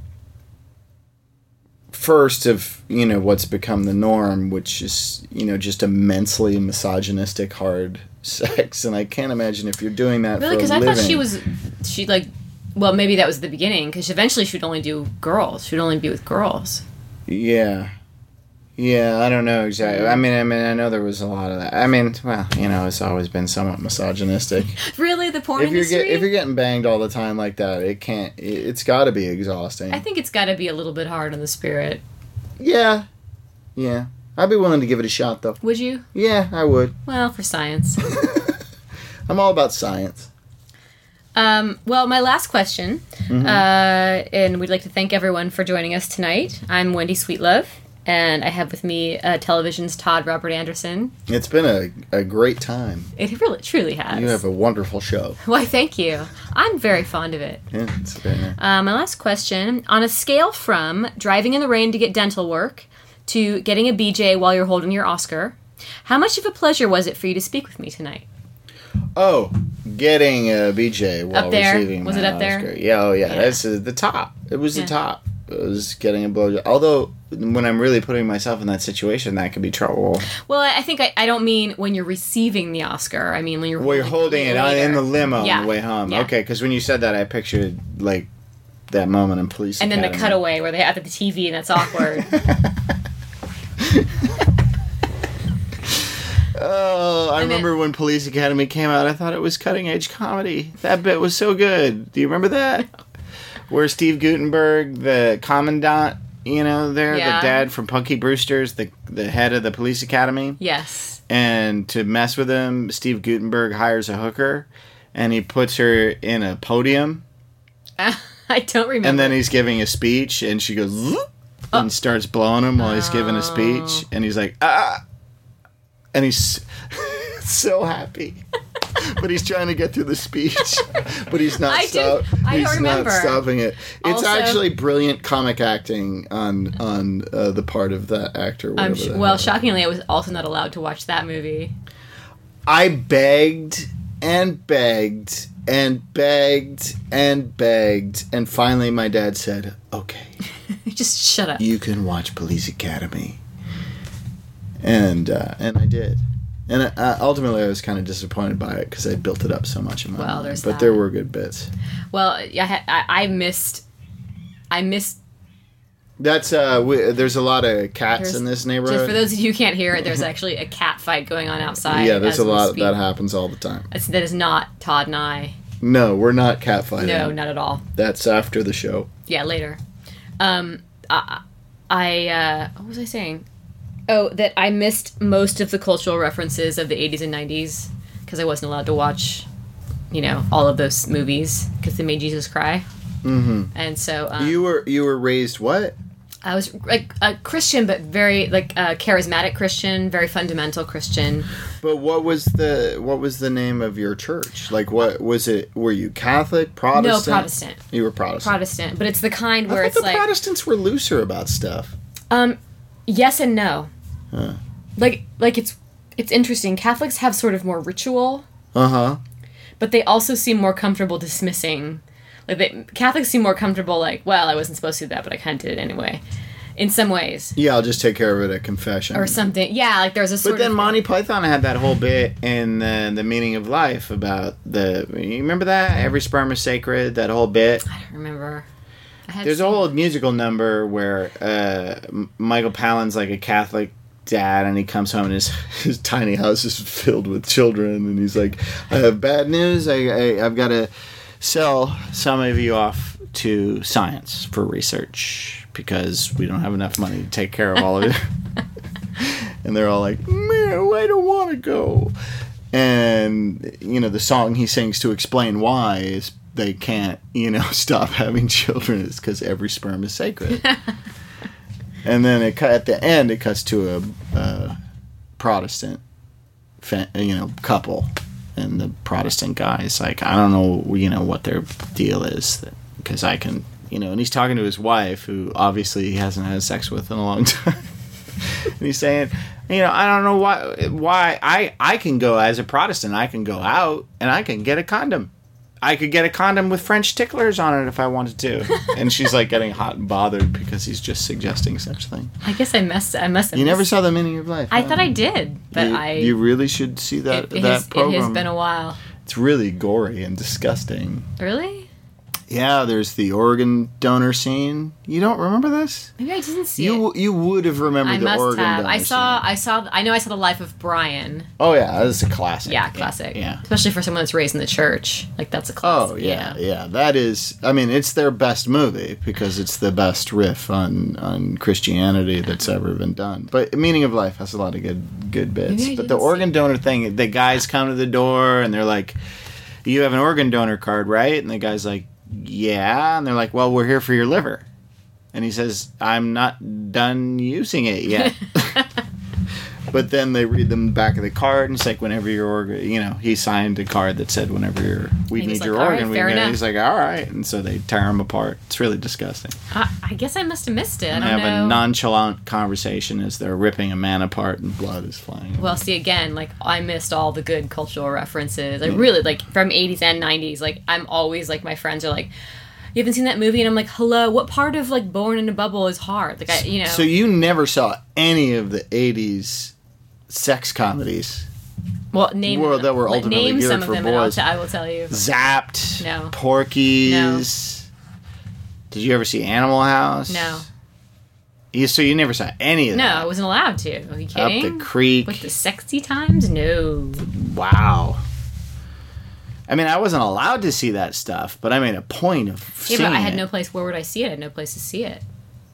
first of, you know, what's become the norm, which is, you know, just immensely misogynistic hard sex. And I can't imagine if you're doing that Really? for a Because I living. thought she was, she like, well, maybe that was the beginning. Because eventually she would only do girls. She would only be with girls. Yeah. Yeah, I don't know exactly. I mean, I mean, I know there was a lot of that. I mean, well, you know, it's always been somewhat misogynistic. Really, the porn If you're industry? get, if you're getting banged all the time like that, it can't. it- It's got to be exhausting. I think it's got to be a little bit hard on the spirit. Yeah, yeah. I'd be willing to give it a shot, though. Would you? Yeah, I would. Well, for science. I'm all about science. Um, well, my last question, Mm-hmm. uh, and we'd like to thank everyone for joining us tonight. I'm Wendy Sweetlove, and I have with me uh, television's Todd Robert Anderson. It's been a, a great time. It really, truly has. You have a wonderful show. Why, thank you. I'm very fond of it. Yeah, it's very nice. Uh, my last question, on a scale from driving in the rain to get dental work to getting a B J while you're holding your Oscar, how much of a pleasure was it for you to speak with me tonight? Oh, getting a B J while Up there? receiving Was my it up there? Oscar. Yeah, oh yeah, Yeah. that's uh, the top. It was Yeah. the top. It was getting a blowjob. Although, when I'm really putting myself in that situation, that could be trouble. Well, I I think I, I don't mean when you're receiving the Oscar. I mean when you're Well, you're holding it on, in the limo Yeah. on the way home. Yeah. Okay, because when you said that, I pictured, like, that moment in Police And then the Academy. cutaway where they have the T V and that's awkward. Oh, I And remember when Police Academy came out, I thought it was cutting-edge comedy. That bit was so good. Do you remember that? Where Steve Guttenberg, the commandant, you know, there, Yeah. the dad from Punky Brewster's, the, the head of the Police Academy. Yes. And to mess with him, Steve Guttenberg hires a hooker, and he puts her in a podium, I don't remember. and then he's giving a speech, and she goes, "Zoop," and starts blowing him while he's giving a speech, and he's like, ah, and he's so happy. But he's trying to get through the speech, but he's not I do- stop, I don't he's remember. not stopping it. It's Also- actually brilliant comic acting on on uh, the part of that actor. I'm whatever sh- the well, hell. shockingly, I was also not allowed to watch that movie. I begged and begged and begged and begged, and finally my dad said, "Okay, Just shut up. you can watch Police Academy," and uh, and I did. And uh, ultimately, I was kind of disappointed by it because I built it up so much in my Well, mind. there's But that. there were good bits. Well, I, ha- I, I missed. I missed. That's uh, we, there's a lot of cats There's- in this Just neighborhood. for those of you who can't hear it, there's actually a cat fight going on outside. yeah, there's as a we lot speak. that happens all the time. That's, that is not Todd and I. No, we're not cat fighting. No, not at all. That's after the show. Yeah, later. Um, I, I uh, what was I saying? Oh, that I missed most of the cultural references of the eighties and nineties because I wasn't allowed to watch, you know, all of those movies because they made Jesus cry. Mm-hmm. And so um, You were you were raised what? I was like a Christian, but very like a charismatic Christian, very fundamental Christian. But what was the what was the name of your church? Like, what was it? Were you Catholic, Protestant? No, Protestant. You were Protestant. Protestant, but it's the kind I where thought it's the like Protestants were looser about stuff. um, yes and no. Huh. Like like it's it's interesting. Catholics have sort of more ritual. Uh huh. But they also seem more comfortable dismissing. Like they, Catholics seem more comfortable. Like, well, I wasn't supposed to do that, but I kind of did it anyway. In some ways, Yeah, I'll just take care of it at confession. or something. Yeah, like there's a sort But then of. Monty Python had that whole bit in the, the Meaning of Life about the. You remember that? Every sperm is sacred. That whole bit. I don't remember. I had There's a seen- whole musical number where uh, M- Michael Pallin's like a Catholic dad, and he comes home and his his tiny house is filled with children, and he's like, "I have bad news. I, I I've got to sell some of you off to science for research because we don't have enough money to take care of all of it." And they're all like, "Man, I don't want to go." And you know, the song he sings to explain why is they can't, you know, stop having children is because every sperm is sacred. And then it cut, at the end, it cuts to a, a Protestant, fa- you know, couple, and the Protestant guy is like, I don't know, you know, what their deal is, because I can, you know, and he's talking to his wife, who obviously he hasn't had sex with in a long time. And he's saying, you know, I don't know why. Why I I can go as a Protestant. I can go out and I can get a condom. I could get a condom with French ticklers on it if I wanted to. And she's like getting hot and bothered because he's just suggesting such thing. I guess I messed. I must have. You never missed- saw The Meaning of Life. I huh? thought I did, but you, I. You really should see that it, it that has, program. It has been a while. It's really gory and disgusting. Really? Yeah, there's the organ donor scene. You don't remember this? Maybe I didn't see You it. you would have remembered I the must organ have. donor I saw. scene. I saw. I know. I saw the Life of Brian. Oh yeah, that's a classic. Yeah, classic. Yeah. Especially for someone that's raised in the church, like that's a classic. Oh yeah, you know? yeah. That is. I mean, it's their best movie because it's the best riff on on Christianity that's ever been done. But Meaning of Life has a lot of good good bits. Maybe I But the didn't organ donor thing, the guys come to the door and they're like, "You have an organ donor card, right?" And the guy's like, "Yeah." And they're like, "Well, we're here for your liver." And he says, "I'm not done using it yet." But then they read them the back of the card, and it's like, whenever your organ, you know, he signed a card that said, whenever your, we He need was your like, "All right, organ, we fair need it." enough. He's like, all right. And so they tear him apart. It's really disgusting. I, I guess I must have missed it. And I they don't have know. a nonchalant conversation as they're ripping a man apart and blood is flying. Well, see, again, like, I missed all the good cultural references. I really, like, from eighties and nineties, like, I'm always, like, my friends are like, "You haven't seen that movie?" And I'm like, hello, what part of, like, Born in a Bubble is hard? Like, I, you know. So you never saw any of the eighties sex comedies? well, name Well, that were like, ultimately name geared some of for them, and I'll boys. t- I will tell you. Zapped. No. Porky's. Did you ever see Animal House? No. You, so you never saw any of No, that? I wasn't allowed to. Are you Up kidding? the creek. With the sexy times? No. Wow. I mean, I wasn't allowed to see that stuff, but I made a point of Yeah, seeing but I had it. no place. Where would I see it? I had no place to see it.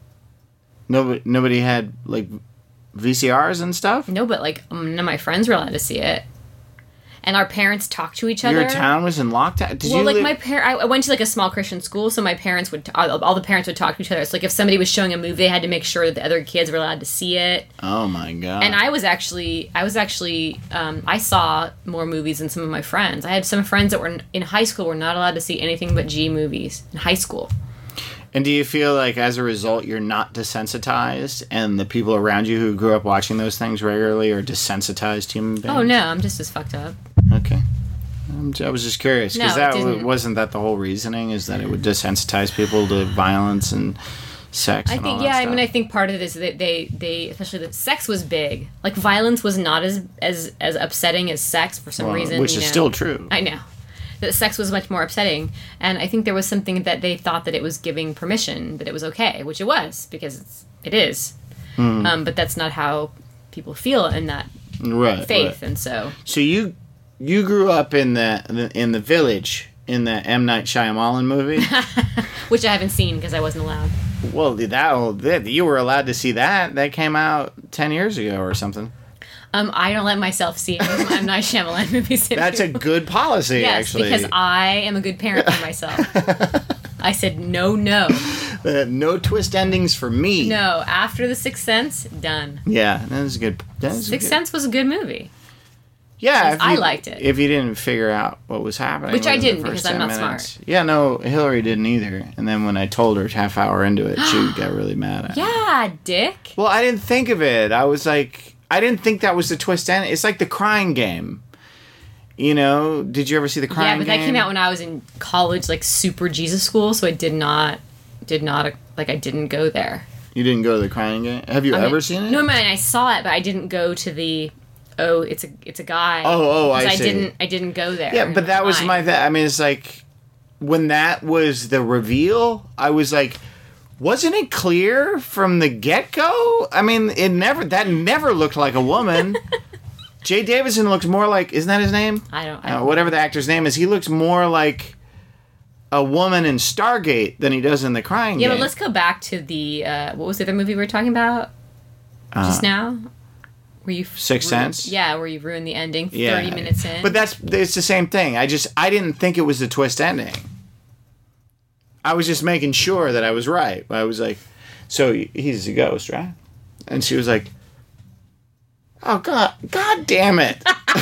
Nobody, nobody had like V C Rs and stuff. No, but like um, none of my friends were allowed to see it, and our parents talked to each other. Your town was in lockdown. Did well, you like live- my par- I I went to like a small Christian school, so my parents would all, all the parents would talk to each other. So like if somebody was showing a movie, they had to make sure that the other kids were allowed to see it. Oh my god! And I was actually, I was actually, um, I saw more movies than some of my friends. I had some friends that were in, in high school were not allowed to see anything but G movies in high school. And do you feel like as a result you're not desensitized, and the people around you who grew up watching those things regularly are desensitized human beings? Oh no, I'm just as fucked up. Okay. I'm j- I was just curious because No, it that w- didn't. wasn't that the whole reasoning, is that it would desensitize people to violence and sex. I and all think that yeah. I stuff. mean, I think part of it is that they, they, especially the sex was big. Like violence was not as as as upsetting as sex for some Well, reason. which you is know. still true. I know that sex was much more upsetting, and I think there was something that they thought that it was giving permission, that it was okay, which it was because it's, it is. Hmm. Um, but that's not how people feel in that right, faith, right. and so So you you grew up in the in the village in the M. Night Shyamalan movie. which I haven't seen because I wasn't allowed. Well, that, that you were allowed to see that. That came out ten years ago or something. Um, I don't let myself see M. Night Shyamalan movies. That's a good policy, yes, actually. because I am a good parent for myself. I said no, no, Uh, no twist endings for me. no. After The Sixth Sense, done. Yeah, that was a good. That was a Sixth good- Sense was a good movie, Yeah, if I you- liked it. If you didn't figure out what was happening, Which I within the didn't, first because I'm ten not minutes. smart. Yeah, no, Hillary didn't either. And then when I told her half hour into it, she got really mad at me. yeah, Dick. Well, I didn't think of it. I was like, I didn't think that was the twist end. It's like the Crying Game. You know, did you ever see the Crying Yeah, but Game? that came out when I was in college, like super Jesus school, so I did not, did not, like I didn't go there. You didn't go to the Crying Game? Have you I mean, ever seen it? No, man, I saw it, but I didn't go to the. Oh, it's a it's a guy. Oh, oh, I 'Cause I see. didn't I didn't go there. Yeah, in but that was mind. my thing. I mean, it's like when that was the reveal, I was like, wasn't it clear from the get go? I mean, it never that never looked like a woman. Jay Davidson looks more like, isn't that his name? I don't. I Uh, don't whatever the actor's name is, he looks more like a woman in Stargate than he does in the Crying Yeah, Game. but let's go back to the uh, what was the other movie we were talking about just now? Where you Uh, Sixth ruined- Sense? Yeah, where you ruined the ending Yeah. thirty minutes in. But that's it's the same thing. I just I didn't think it was the twist ending. I was just making sure that I was right. I was like, so he's a ghost, right? And she was like, oh god, god damn it.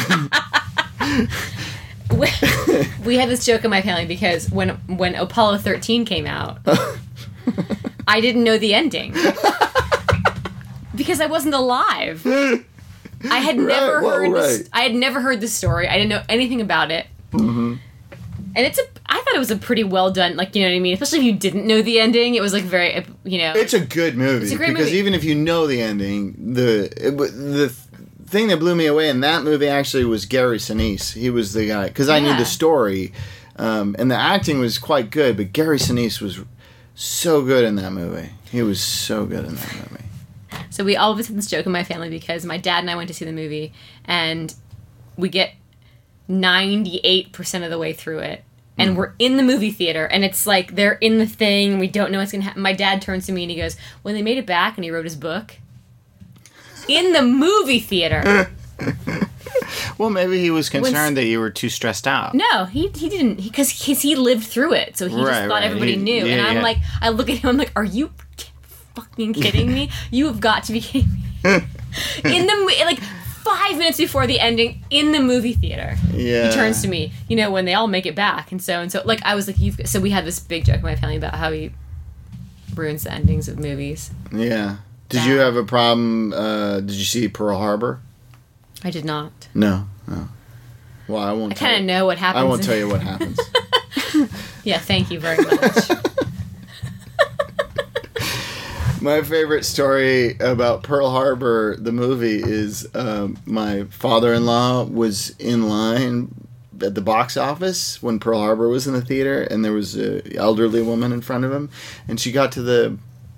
we, we had this joke in my family because when when Apollo thirteen came out, I didn't know the ending. Because I wasn't alive. I had never well, heard. right. This, I had never heard this story. I didn't know anything about it. Mm-hmm. And it's a. I thought it was a pretty well done. Like, you know what I mean. Especially if you didn't know the ending, it was like very. You know. It's a good movie. It's a great because movie. even if you know the ending, the it, the thing that blew me away in that movie actually was Gary Sinise. He was the guy because I knew Yeah. the story, um, and the acting was quite good. But Gary Sinise was so good in that movie. He was so good in that movie. So we always had this joke in my family because my dad and I went to see the movie, and we get ninety-eight percent of the way through it. And Mm. we're in the movie theater, and it's like they're in the thing. We don't know what's going to happen. My dad turns to me and he goes, when they made it back and he wrote his book, in the movie theater. Well, maybe he was concerned that you were too stressed out. No, he he didn't. Because he, he lived through it. So he just Right, thought right. everybody He- knew. yeah, and I'm yeah. like, I look at him, I'm like, are you fucking kidding me? You have got to be kidding me. In the, mo- like, five minutes before the ending, in the movie theater. Yeah. He turns to me, you know, when they all make it back, and so and so. Like, I was like, you've. So we had this big joke in my family about how he ruins the endings of movies. Yeah. Did you Bad. have a problem? Uh, did you see Pearl Harbor? I did not. No. No. Well, I won't. I tell kind of you. know what happens. I won't in- tell you what happens. Yeah, thank you very much. My favorite story about Pearl Harbor, the movie, is um, my father-in-law was in line at the box office when Pearl Harbor was in the theater, and there was an elderly woman in front of him, and she got to the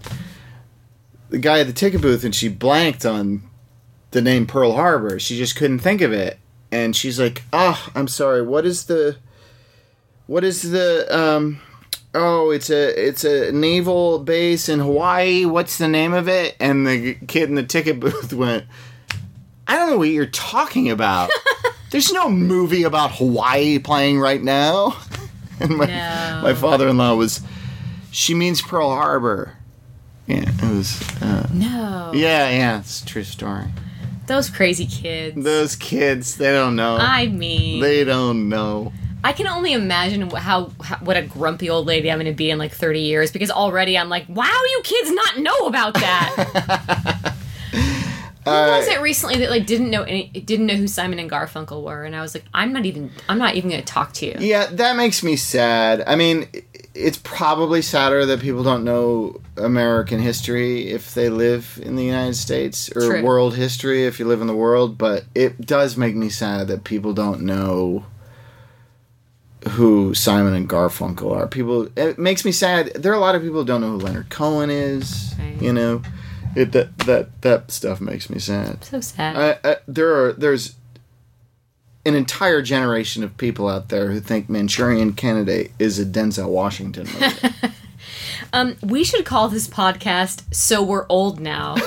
the guy at the ticket booth, and she blanked on the name Pearl Harbor. She just couldn't think of it, and she's like, "Oh, I'm sorry. What is the what is the um?" Oh, it's a it's a naval base in Hawaii. What's the name of it? And the kid in the ticket booth went, I don't know what you're talking about. There's no movie about Hawaii playing right now. And my No. my father-in-law was, she means Pearl Harbor. Yeah, it was. Uh, No. yeah, yeah, it's a true story. Those crazy kids. Those kids, they don't know. I mean, They don't know. I can only imagine wh- how, how what a grumpy old lady I'm going to be in like thirty years, because already I'm like, wow, you kids not know about that. Who was it recently that like didn't know any, didn't know who Simon and Garfunkel were, and I was like, I'm not even I'm not even going to talk to you. Yeah, that makes me sad. I mean, it's probably sadder that people don't know American history if they live in the United States, or True. world history if you live in the world, but it does make me sad that people don't know who Simon and Garfunkel are. People, it makes me sad. There are a lot of people who don't know who Leonard Cohen is, Right. you know. It that that that stuff makes me sad. So sad. I, I, there are there's an entire generation of people out there who think Manchurian Candidate is a Denzel Washington movie. um, we should call this podcast "So We're Old Now."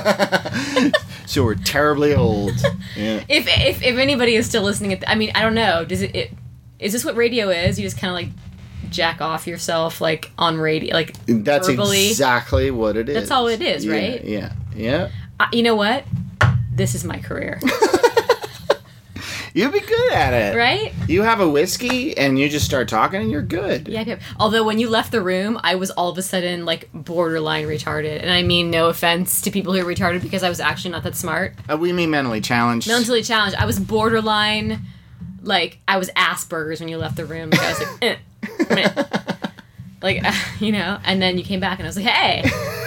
So we're terribly old. Yeah. if, if if anybody is still listening, at the, I mean, I don't know. Does it, it is this what radio is? You just kind of like jack off yourself like on radio, like That's verbally. exactly what it is. That's all it is, Yeah, right? Yeah. Yeah. Uh, you know what? This is my career, You'd be good at it. right? You have a whiskey and you just start talking and you're good. Yeah, yeah. Although when you left the room, I was all of a sudden like borderline retarded, and I mean no offense to people who are retarded because I was actually not that smart. Uh, we mean mentally challenged. Mentally challenged. I was borderline, like I was Asperger's when you left the room. Like I was like, eh, meh. like uh, you know. And then you came back, and I was like, hey.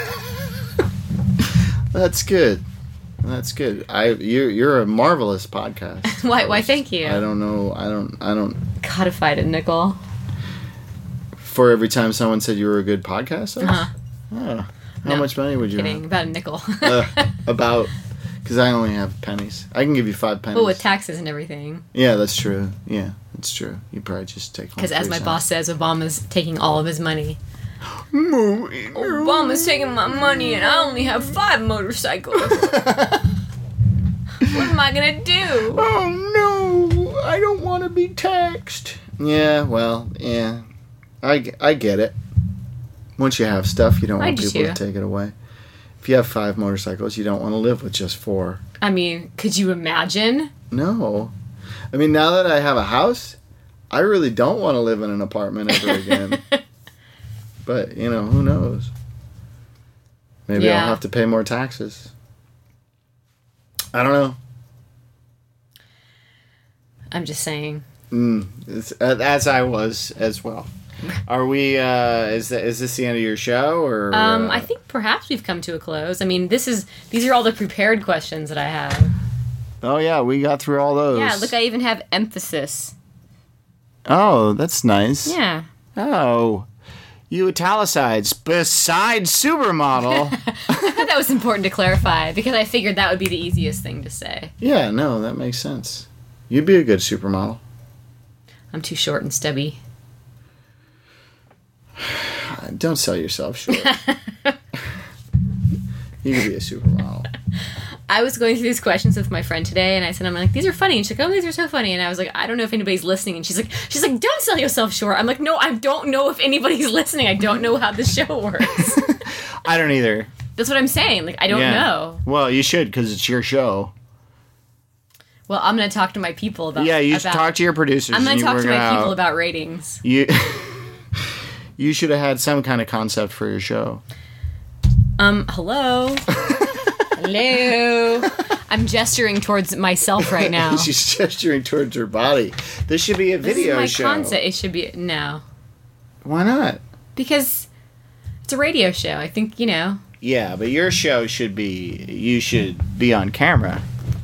That's good. That's good. I you're you're a marvelous podcast. Why? Why? Thank you. I don't know. I don't. I don't. Codified it, nickel. For every time someone said you were a good podcast host? Uh-huh. Oh. How No, much money would you Kidding. About a nickel. have? Uh, about. Because I only have pennies. I can give you five pennies. Well, with taxes and everything. Yeah, that's true. Yeah, that's true. You probably just take home Because as three my cents. boss says, Obama's taking all of his money. Movie. Obama's taking my money, and I only have five motorcycles. What am I gonna do? Oh no! I don't want to be taxed. Yeah, well, yeah. I, I get it. Once you have stuff, you don't I want do people too. to take it away. If you have five motorcycles, you don't want to live with just four. I mean, could you imagine? No. I mean, now that I have a house, I really don't want to live in an apartment ever again. But, you know, who knows? Maybe Yeah. I'll have to pay more taxes. I don't know. I'm just saying. It's, uh, as I was as well. Are we, uh, is that, is this the end of your show, or? Um, uh, I think perhaps we've come to a close. I mean, this is, these are all the prepared questions that I have. Oh, yeah, we got through all those. Yeah, look, I even have emphasis. Oh, that's nice. Yeah. Oh, you italicized besides supermodel. I thought that was important to clarify, because I figured that would be the easiest thing to say. Yeah, no, that makes sense. You'd be a good supermodel. I'm too short and stubby. Don't sell yourself short. You could be a supermodel. I was going through these questions with my friend today, and I said, I'm like, these are funny. And she's like, oh, these are so funny. And I was like, I don't know if anybody's listening. And she's like, she's like, don't sell yourself short. I'm like, no, I don't know if anybody's listening. I don't know how the show works. I don't either. That's what I'm saying. Like, I don't Yeah. know. Well, you should, because it's your show. Well, I'm going to talk to my people about. Yeah, you about, talk to your producers. I'm going and to you talk to work my it people out. about ratings. You, you should have had some kind of concept for your show. Um, hello. Hello. I'm gesturing towards myself right now. She's gesturing towards her body. This should be a This video is my show. concept. It should be no, Why not? because it's a radio show. I think you know. Yeah, but your show should be. You should be on camera.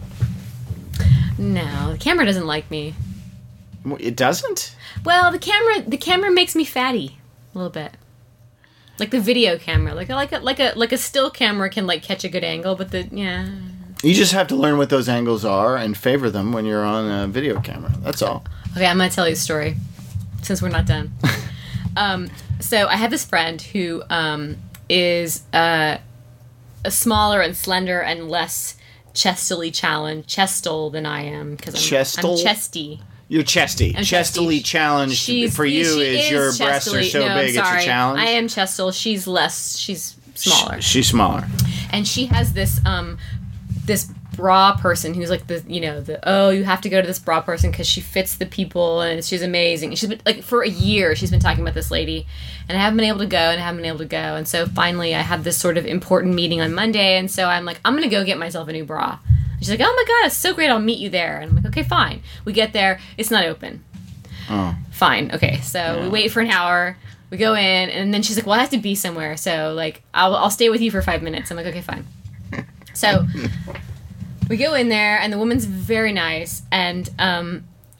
No, the camera doesn't like me. It doesn't? Well, the camera the camera makes me fatty a little bit. Like the video camera, like like a like a like a still camera can like catch a good angle, but the yeah. You just have to learn what those angles are and favor them when you're on a video camera. That's all. Okay, I'm gonna tell you a story since we're not done. um, so I have this friend who um, is uh, a smaller and slender and less chestily challenged, chestal than I am because I'm, Chestal? I'm chesty. You're chesty. I'm Chestily chesty. challenged She's, for you she is, your is breasts are chestily- so no, I'm big it's sorry. a challenge. I am chestal. She's less. She's smaller. Sh- she's smaller. And she has this um this bra person who's like the you know the oh you have to go to this bra person because she fits the people and she's amazing. And she's been like for a year she's been talking about this lady, and I haven't been able to go and I haven't been able to go. And so finally I had this sort of important meeting on Monday, and so I'm like I'm gonna go get myself a new bra. And she's like, oh my god, it's so great, I'll meet you there. And I'm like, okay, fine. We get there, it's not open. Oh. Fine. Okay. So Yeah. we wait for an hour. We go in, and then she's like, "Well, I have to be somewhere, so like, I'll I'll stay with you for five minutes." I'm like, "Okay, fine." So we go in there, and the woman's very nice, and um,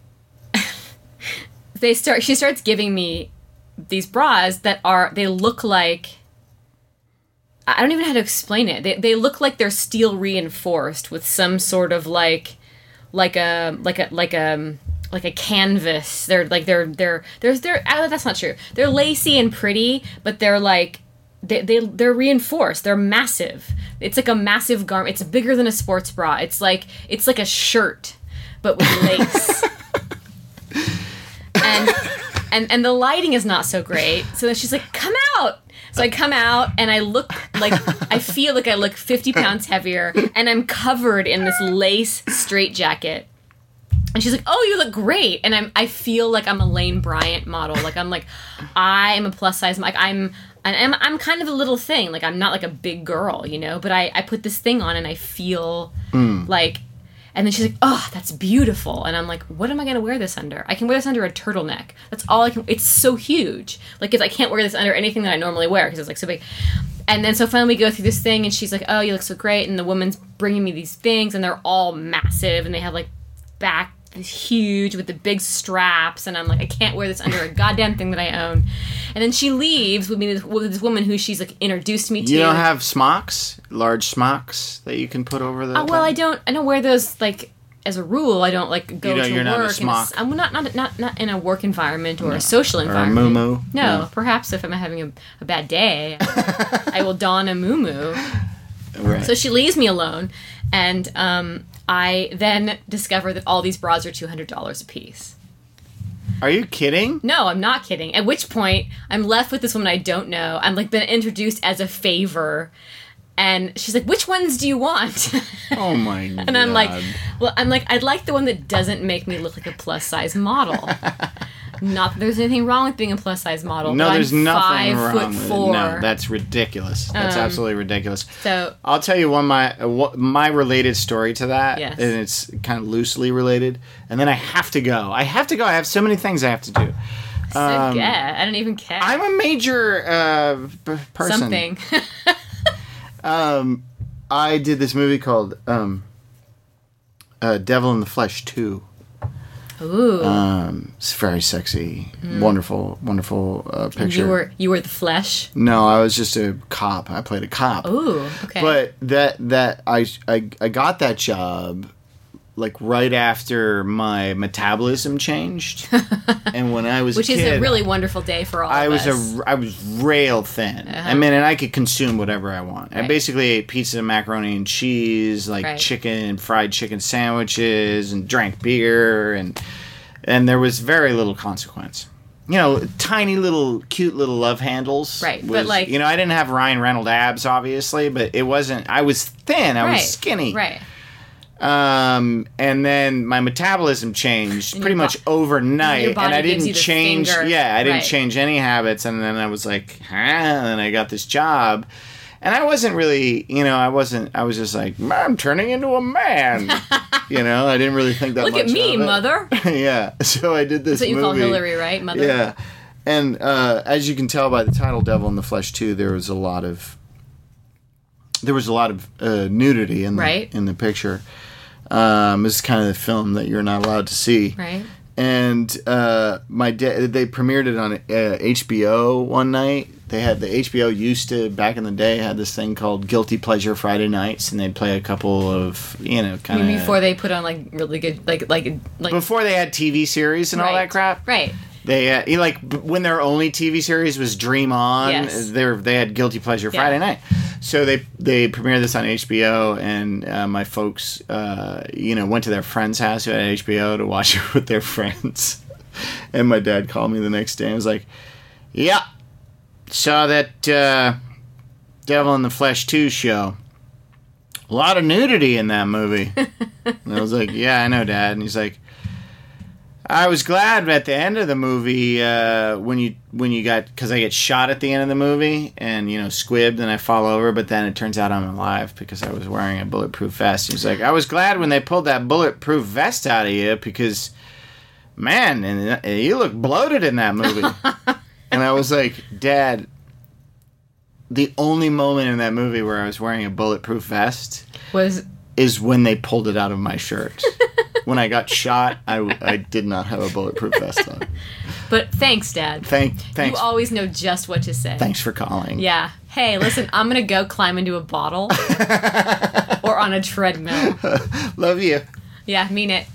they start. She starts giving me these bras that are. They look like. I don't even know how to explain it. They they look like they're steel reinforced with some sort of like, like a like a like a. like a canvas. They're like they're they're they're they're oh, that's not true. They're lacy and pretty, but they're like they they they're reinforced. They're massive. It's like a massive garment. It's bigger than a sports bra. It's like it's like a shirt, but with lace. and and and the lighting is not so great. So then she's like, "Come out." So I come out and I look like I feel like I look fifty pounds heavier, and I'm covered in this lace straitjacket. And she's like, "Oh, you look great." And I'm, I feel like I'm a Lane Bryant model. Like I'm like, I am a plus size. Like I'm, I'm, I'm kind of a little thing. Like I'm not like a big girl, you know. But I, I put this thing on and I feel Mm. like, and then she's like, "Oh, that's beautiful." And I'm like, "What am I gonna wear this under? I can wear this under a turtleneck. That's all I can. It's so huge. Like if I can't wear this under anything that I normally wear because it's like so big." And then so finally we go through this thing, and she's like, "Oh, you look so great." And the woman's bringing me these things, and they're all massive, and they have like back. Huge with the big straps, and I'm like, I can't wear this under a goddamn thing that I own. And then she leaves with me with this woman who she's like introduced me to. You don't have smocks, large smocks that you can put over the. Oh, well, I don't. I don't wear those like as a rule. I don't like go You don't- to you're work. not a in smock. I'm not not not not in a work environment or a social Or a environment. muumuu. No, No. perhaps if I'm having a, a bad day, I will don a muumuu. Right. So she leaves me alone, and um, I then discover that all these bras are two hundred dollars a piece. Are you kidding? No, I'm not kidding. At which point, I'm left with this woman I don't know. I'm like been introduced as a favor, and she's like, "Which ones do you want?" Oh my god. And I'm like, "Well, I'm like, I'd like the one that doesn't make me look like a plus size model." Not that there's anything wrong with being a plus size model. No, but there's I'm nothing five wrong foot with four. it. No, that's ridiculous. That's Um, absolutely ridiculous. So I'll tell you one my uh, what, my related story to that, Yes. and it's kind of loosely related. And then I have to go. I have to go. I have so many things I have to do. so Um, yeah, I don't even care. I'm a major uh, p- person. Something. Um, I did this movie called um, uh, Devil in the Flesh two. Ooh. Um, it's very sexy, wonderful, wonderful uh, picture. you were you were the flesh. No, I was just a cop. I played a cop. Ooh. Okay. But that that I, I I got that job like right after my metabolism changed, and when I was Which a is kid, a really wonderful day for all I of was us. a I was rail thin. I mean, and I could consume whatever I want. I Right. basically ate pizza, macaroni and cheese, like Right. chicken, fried chicken sandwiches, and drank beer, and and there was very little consequence. You know, tiny little, cute little love handles. Right, but, was- like- you know, I didn't have Ryan Reynolds abs, obviously, but it wasn't. I was thin. I right. was skinny. Right. Um, and then my metabolism changed And pretty your much bo- overnight, your body and I gives didn't you the change. finger. Yeah, I didn't Right. change any habits, and then I was like, huh? And then I got this job, and I wasn't really, you know, I wasn't. I was just like, I'm turning into a man. You know, I didn't really think that. Look much at me, of it. mother. Yeah, so I did this That's what you movie. call Hillary, right, mother? Yeah, and uh, as you can tell by the title, "Devil in the Flesh" two, there was a lot of there was a lot of uh, nudity in the, Right. in the picture. Um, this is kind of the film that you're not allowed to see. Right. And uh, my dad, they premiered it on uh, H B O one night. They had the H B O used to back in the day had this thing called Guilty Pleasure Friday nights, and they'd play a couple of you know kind of Before they put on like really good like like like before they had T V series and all right. that crap. Right. They uh, you know, like b- when their only T V series was Dream On. Yes. They were, they had Guilty Pleasure Yeah. Friday night, so they they premiered this on H B O, and uh, my folks, uh, you know, went to their friend's house who had H B O to watch it with their friends. And my dad called me the next day and was like, "Yeah, saw that uh, Devil in the Flesh two show. A lot of nudity in that movie." And I was like, "Yeah, I know, Dad." And he's like, I was glad at the end of the movie uh, when you when you got because I get shot at the end of the movie and you know squibbed and I fall over, but then it turns out I'm alive because I was wearing a bulletproof vest. He's like, I was glad when they pulled that bulletproof vest out of you because, man, and uh, you look bloated in that movie. And I was like, Dad, the only moment in that movie where I was wearing a bulletproof vest Was is when they pulled it out of my shirt. When I got shot, I, I did not have a bulletproof vest on. but thanks, Dad. Thank, thanks, You always know just what to say. thanks for calling. Yeah. Hey, listen, I'm gonna go climb into a bottle or on a treadmill. Love you. Yeah, mean it.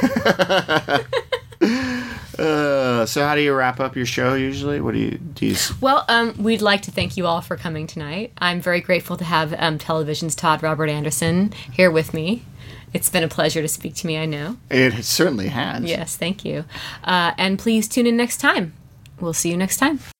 Uh, so, how do you wrap up your show usually? What do you do? You, s- Well, um, we'd like to thank you all for coming tonight. I'm very grateful to have um, television's Todd Robert Anderson here with me. It's been a pleasure to speak to me, I know. it certainly has. Yes, thank you. Uh, and please tune in next time. We'll see you next time.